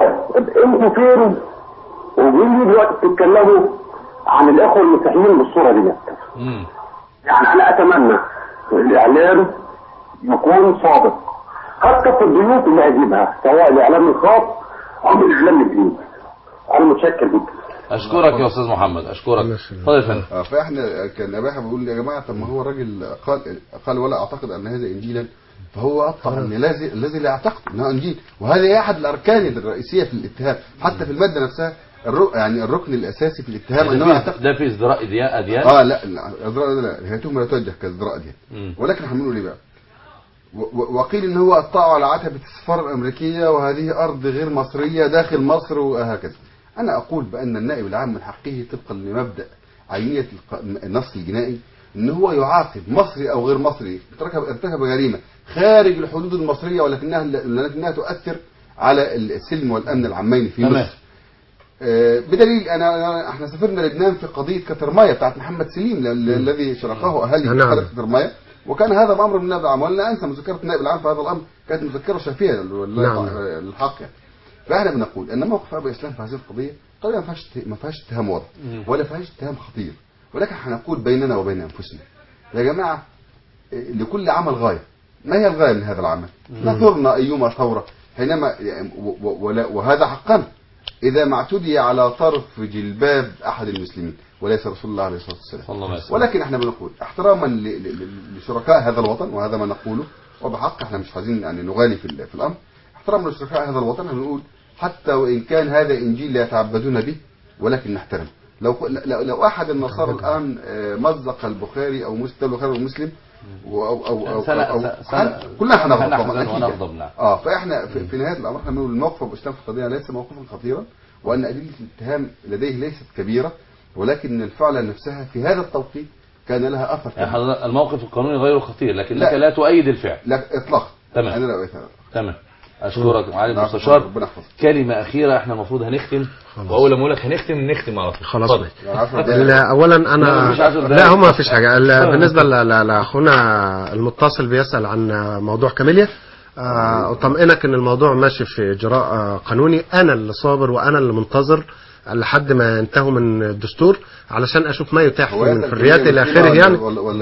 انتوا فين وجايين دلوقتي بتتكلموا عن الاخوه المسيحيين بالصوره ديت. يعني انا اتمنى الاعلام يكون صادق حتى في الضيوف اللي هيجيبها، سواء الاعلام الخاص او الاعلام الديني. انا متشكر جدا. اشكرك يا استاذ محمد، اشكرك. اتفضل يا فندم. فاحنا كان ابي يحيى بيقول يا جماعه طب ما هو الراجل قال ولا اعتقد ان هذا انجيلا، فهو قطع ان الذي لا يعتقد انه انجيل، وهذا احد الاركان الرئيسيه في الاتهام، حتى في الماده نفسها يعني الركن الاساسي في الاتهام انه يعتقد. ده في ازدراء اديان. لا ازدراء لا، هي تهمه لا توجه كازدراء اديان، ولكن احنا بنقول ايه بقى؟ وقيل ان هو قطعوا على عتبه السفاره الامريكيه وهذه ارض غير مصريه داخل مصر وهكذا. انا اقول بان النائب العام من حقه طبقا لمبدا عينيه النص الجنائي ان هو يعاقب مصري او غير مصري ارتكب جريمه خارج الحدود المصريه ولكنها تؤثر على السلم والامن العامين في مصر. بدليل احنا سافرنا لبنان في قضيه كترمايه بتاعت محمد سليم الذي شرقه اهالي قريه كترمايه، وكان هذا الامر من النائب العام، ولا انسى مذكره النائب العام في هذا الامر كانت مذكره شافيه للحق يعني. فاحنا بنقول ان موقف ابي اسلام في هذه القضيه طبعا ما فيهاش اتهام واضح ولا فيهاش اتهام خطير، ولكن هنقول بيننا وبين انفسنا يا جماعه لكل عمل غايه. ما هي الغايه من هذا العمل؟ نثرنا ايما ثوره حينما وهذا حقا اذا ما اعتدي على طرف جلباب احد المسلمين وليس رسول الله عليه الصلاه والسلام. ولكن احنا بنقول احتراما لشركاء هذا الوطن، وهذا ما نقوله وبحق، احنا مش عايزين يعني نغالي في الامر، احتراما لشركاء هذا الوطن بنقول حتى وان كان هذا انجيل لا يتعبدون به ولكن نحترم. لو احد النصارى الان مزق البخاري او البخاري ومسلم او كلنا هنغضب. فاحنا في نهايه الامر احنا بنقول الموقف ابو اسلام في القضيه ليس موقفا خطيرا، وان ادله الاتهام لديه ليست كبيره، ولكن الفعل نفسها في هذا التوقيت كان لها اثر. الموقف القانوني غير خطير لكنك لا تؤيد الفعل. لا اطلاقا. تمام. انا لا أؤيدها. تمام. اشكرك معالي المستشار. كلمه اخيره، احنا المفروض هنختم، واول ما اقول لك نختم على طول. خلاص. اولا انا لا هم ما فيش حاجه. بالنسبه لاخونا المتصل بيسال عن موضوع كاميليا، اطمئنك ان الموضوع ماشي في اجراء قانوني. انا اللي صابر وانا اللي منتظر لحد ما ينتهوا من الدستور علشان اشوف ما يتاح من حريات الى اخره يعني.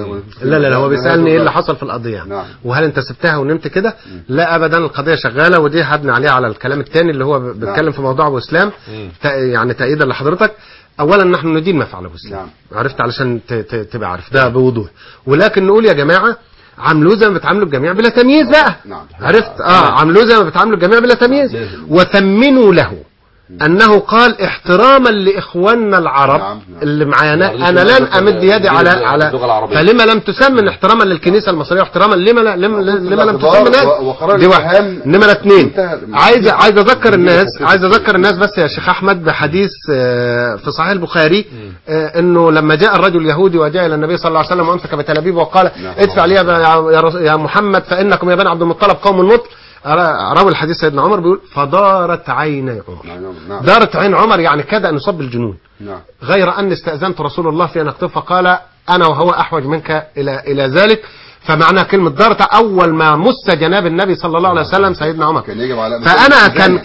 لا هو بيسالني ايه اللي حصل في القضيه يعني. نعم. وهل انت سبتها ونمت كده؟ لا ابدا، القضيه شغاله، ودي هبني عليها على الكلام الثاني اللي هو بيتكلم في موضوع ابو اسلام يعني تأييدا لحضرتك. اولا نحن ندين ما فعل ابو اسلام. عرفت علشان تبقى عارف ده بوضوح، ولكن نقول يا جماعه عملوه زي ما بتعاملوا الجميع بلا تمييز بقى. عرفت عملوه زي ما بتعاملوا الجميع بلا تمييز، وثمنوا له أنه قال احتراما لإخواننا العرب اللي معانا أنا لن أمد يدي على فلما لم تسمن احتراما للكنيسة المصرية احتراما لما لم تسمن دي واحد. نمرة 2 عايز أذكر الناس بس يا شيخ أحمد بحديث في صحيح البخاري إنه لما جاء الرجل اليهودي وجاء إلى النبي صلى الله عليه وسلم وأمسك بتل أبيب وقال ادفع لي يا محمد فإنكم يا بني عبد المطلب قوم نطل. راوي الحديث سيدنا عمر بيقول فدارت عيني عمر. دارت عين عمر يعني كاد أن يصاب بالجنون. غير أن استأذنت رسول الله في أن أكتب، فقال أنا وهو أحوج منك إلى ذلك. فمعنى كلمة دارت أول ما مس جناب النبي صلى الله عليه وسلم سيدنا عمر. فأنا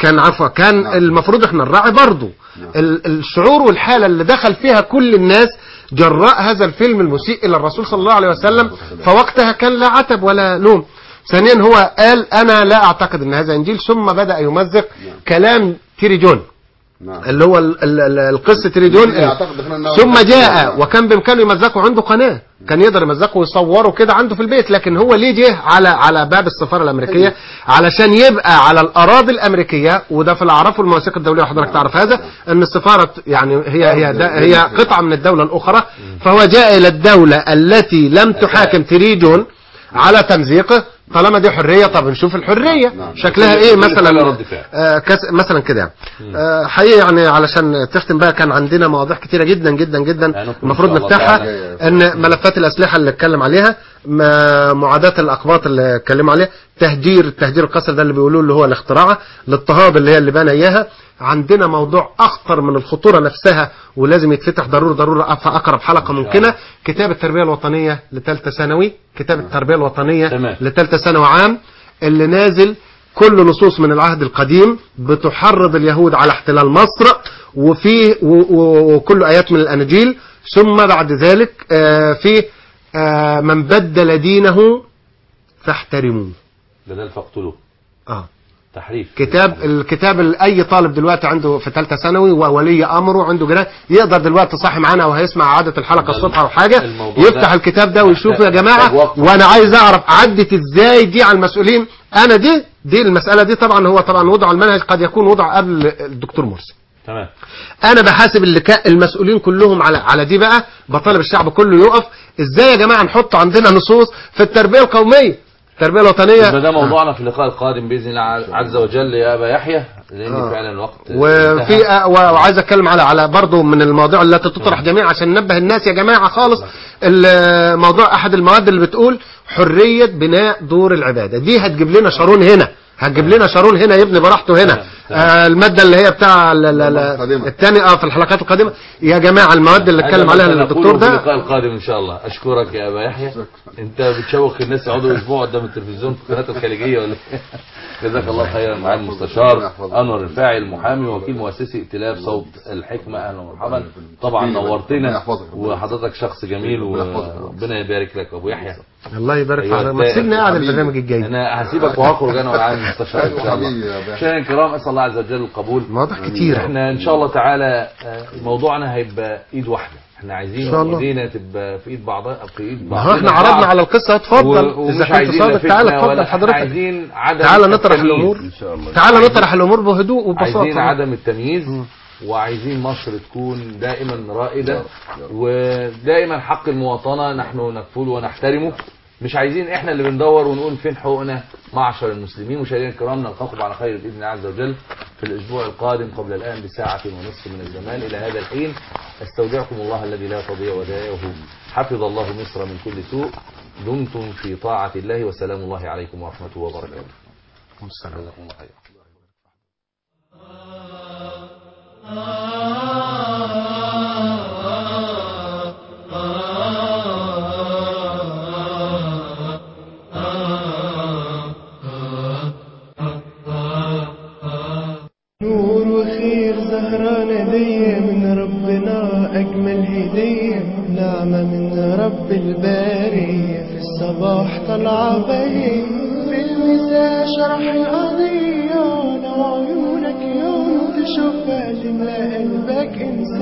كان المفروض احنا نراعي برضو الشعور والحالة اللي دخل فيها كل الناس جراء هذا الفيلم المسيء إلى الرسول صلى الله عليه وسلم. فوقتها كان لا عتب ولا لوم. ثانيا هو قال أنا لا أعتقد أن هذا إنجيل، ثم بدأ يمزق كلام تيري جون اللي هو القصة تيري جون، ثم جاء وكان بإمكانه يمزقه، عنده قناة كان يقدر يمزقه ويصوره كده عنده في البيت، لكن هو ليه جه على باب السفارة الأمريكية علشان يبقى على الأراضي الأمريكية، وده في الأعراف والمواثيق الدولية وحضرتك تعرف هذا أن السفارة يعني هي قطعة من الدولة الأخرى، فهو جاء إلى الدولة التي لم تحاكم تيري جون على تمزيقه. طالما دي حرية، طب نشوف الحرية شكلها ايه مثلا مثلا كده يعني. حقيقة يعني علشان تختم بقى، كان عندنا مواضيع كتيرة جدا جدا جدا المفروض نفتحها، ان ملفات الاسلحة اللي اتكلم عليها، معاداة الاقباط اللي اتكلموا عليها، تهجير القسر ده اللي بيقولوه اللي هو الاختراع، الاضطهاد اللي هي اللي بان اياها. عندنا موضوع اخطر من الخطورة نفسها ولازم يتفتح ضرورة في اقرب حلقة ممكنة، كتاب التربية الوطنية لثالثة ثانوي، كتاب التربية الوطنية لثالثة ثانوي عام اللي نازل كل نصوص من العهد القديم بتحرض اليهود على احتلال مصر، وفيه وكل آيات من الأناجيل. ثم بعد ذلك في من بدل دينه فاحترموه بدل فاقتلوه. تحريف الكتاب اي طالب دلوقتي عنده في ثالثه ثانوي وولي امره عنده جيران يقدر دلوقتي صاحي معانا وهيسمع عاده الحلقه الصبح او حاجه يفتح الكتاب ده ويشوف يا جماعه. وانا عايز اعرف عدت ازاي دي على المسؤولين. انا دي المساله دي طبعا هو طبعا وضع المنهج قد يكون وضع قبل الدكتور مرسي. تمام. انا بحاسب المسؤولين كلهم على دي بقى، بطالب الشعب كله يقف. ازاي يا جماعه نحط عندنا نصوص في التربيه القوميه التربية الوطنية؟ ده موضوعنا في اللقاء القادم بإذن الله عز وجل يا أبا يحيى، لأن فعلا الوقت وعايز أتكلم على برضو من المواضيع التي تطرح جميعا عشان ننبه الناس يا جماعة خالص. الموضوع أحد المواد اللي بتقول حرية بناء دور العبادة، دي هتجيب لنا شارون هنا يبني براحته هنا. المادة اللي هي بتاع الثاني في الحلقات القادمة يا جماعة، المواد اللي اتكلم عليها الدكتور ده في اللقاء القادم إن شاء الله. أشكرك يا أبا يحيى، أنت بتشوق الناس يقعدوا أسبوع قدام التلفزيون في القناة الخليجية ولا جزاك الله خيرا. معالي المستشار أنور الرفاعي، المحامي ووكيل مؤسسي ائتلاف صوت الحكمة، أهلا ومرحبا. طبعا نورتنا وحضرتك شخص جميل وربنا يبارك لك أبو يحيى. الله يبارك فيك. ما تسيبني قاعد البرنامج الجاي. انا هسيبك وهخرج انا ومعالي المستشار ان شاء الله. مشاهدينا الكرام، اسال الله عز وجل القبول. مواضيع كتير. احنا ان شاء الله تعالى موضوعنا هيبقى ايد واحده. احنا عايزين ايدينا تبقى في ايد بعضها احنا عرضنا على القصه. اتفضل اذا كنت صادق تعالى اتفضل حضرتك. تعالى نطرح الامور ان شاء الله. تعالى نطرح الامور بهدوء وببساطه. عايزين عدم التمييز وعايزين مصر تكون دائما رائده، ودائما حق المواطنه نحن نكفله ونحترمه. مش عايزين احنا اللي بندور ونقول فين حقوقنا. معشر المسلمين مشاهدينا الكرام، نلقاكم على خير باذن الله عز وجل في الاسبوع القادم قبل الان بساعه ونصف من الزمان. الى هذا الحين استودعكم الله الذي لا تضيع ودائعه. حفظ الله مصر من كل سوء. دمتم في طاعه الله، وسلام الله عليكم ورحمته وبركاته. السلام عليكم. نور وخير زهران هدية من ربنا، أجمل هدية نعمة من رب البارية. في الصباح طلع بهية، في المساء شرح القضية. لو عيونك يوم تشوفها تملأ قلبك إنسان.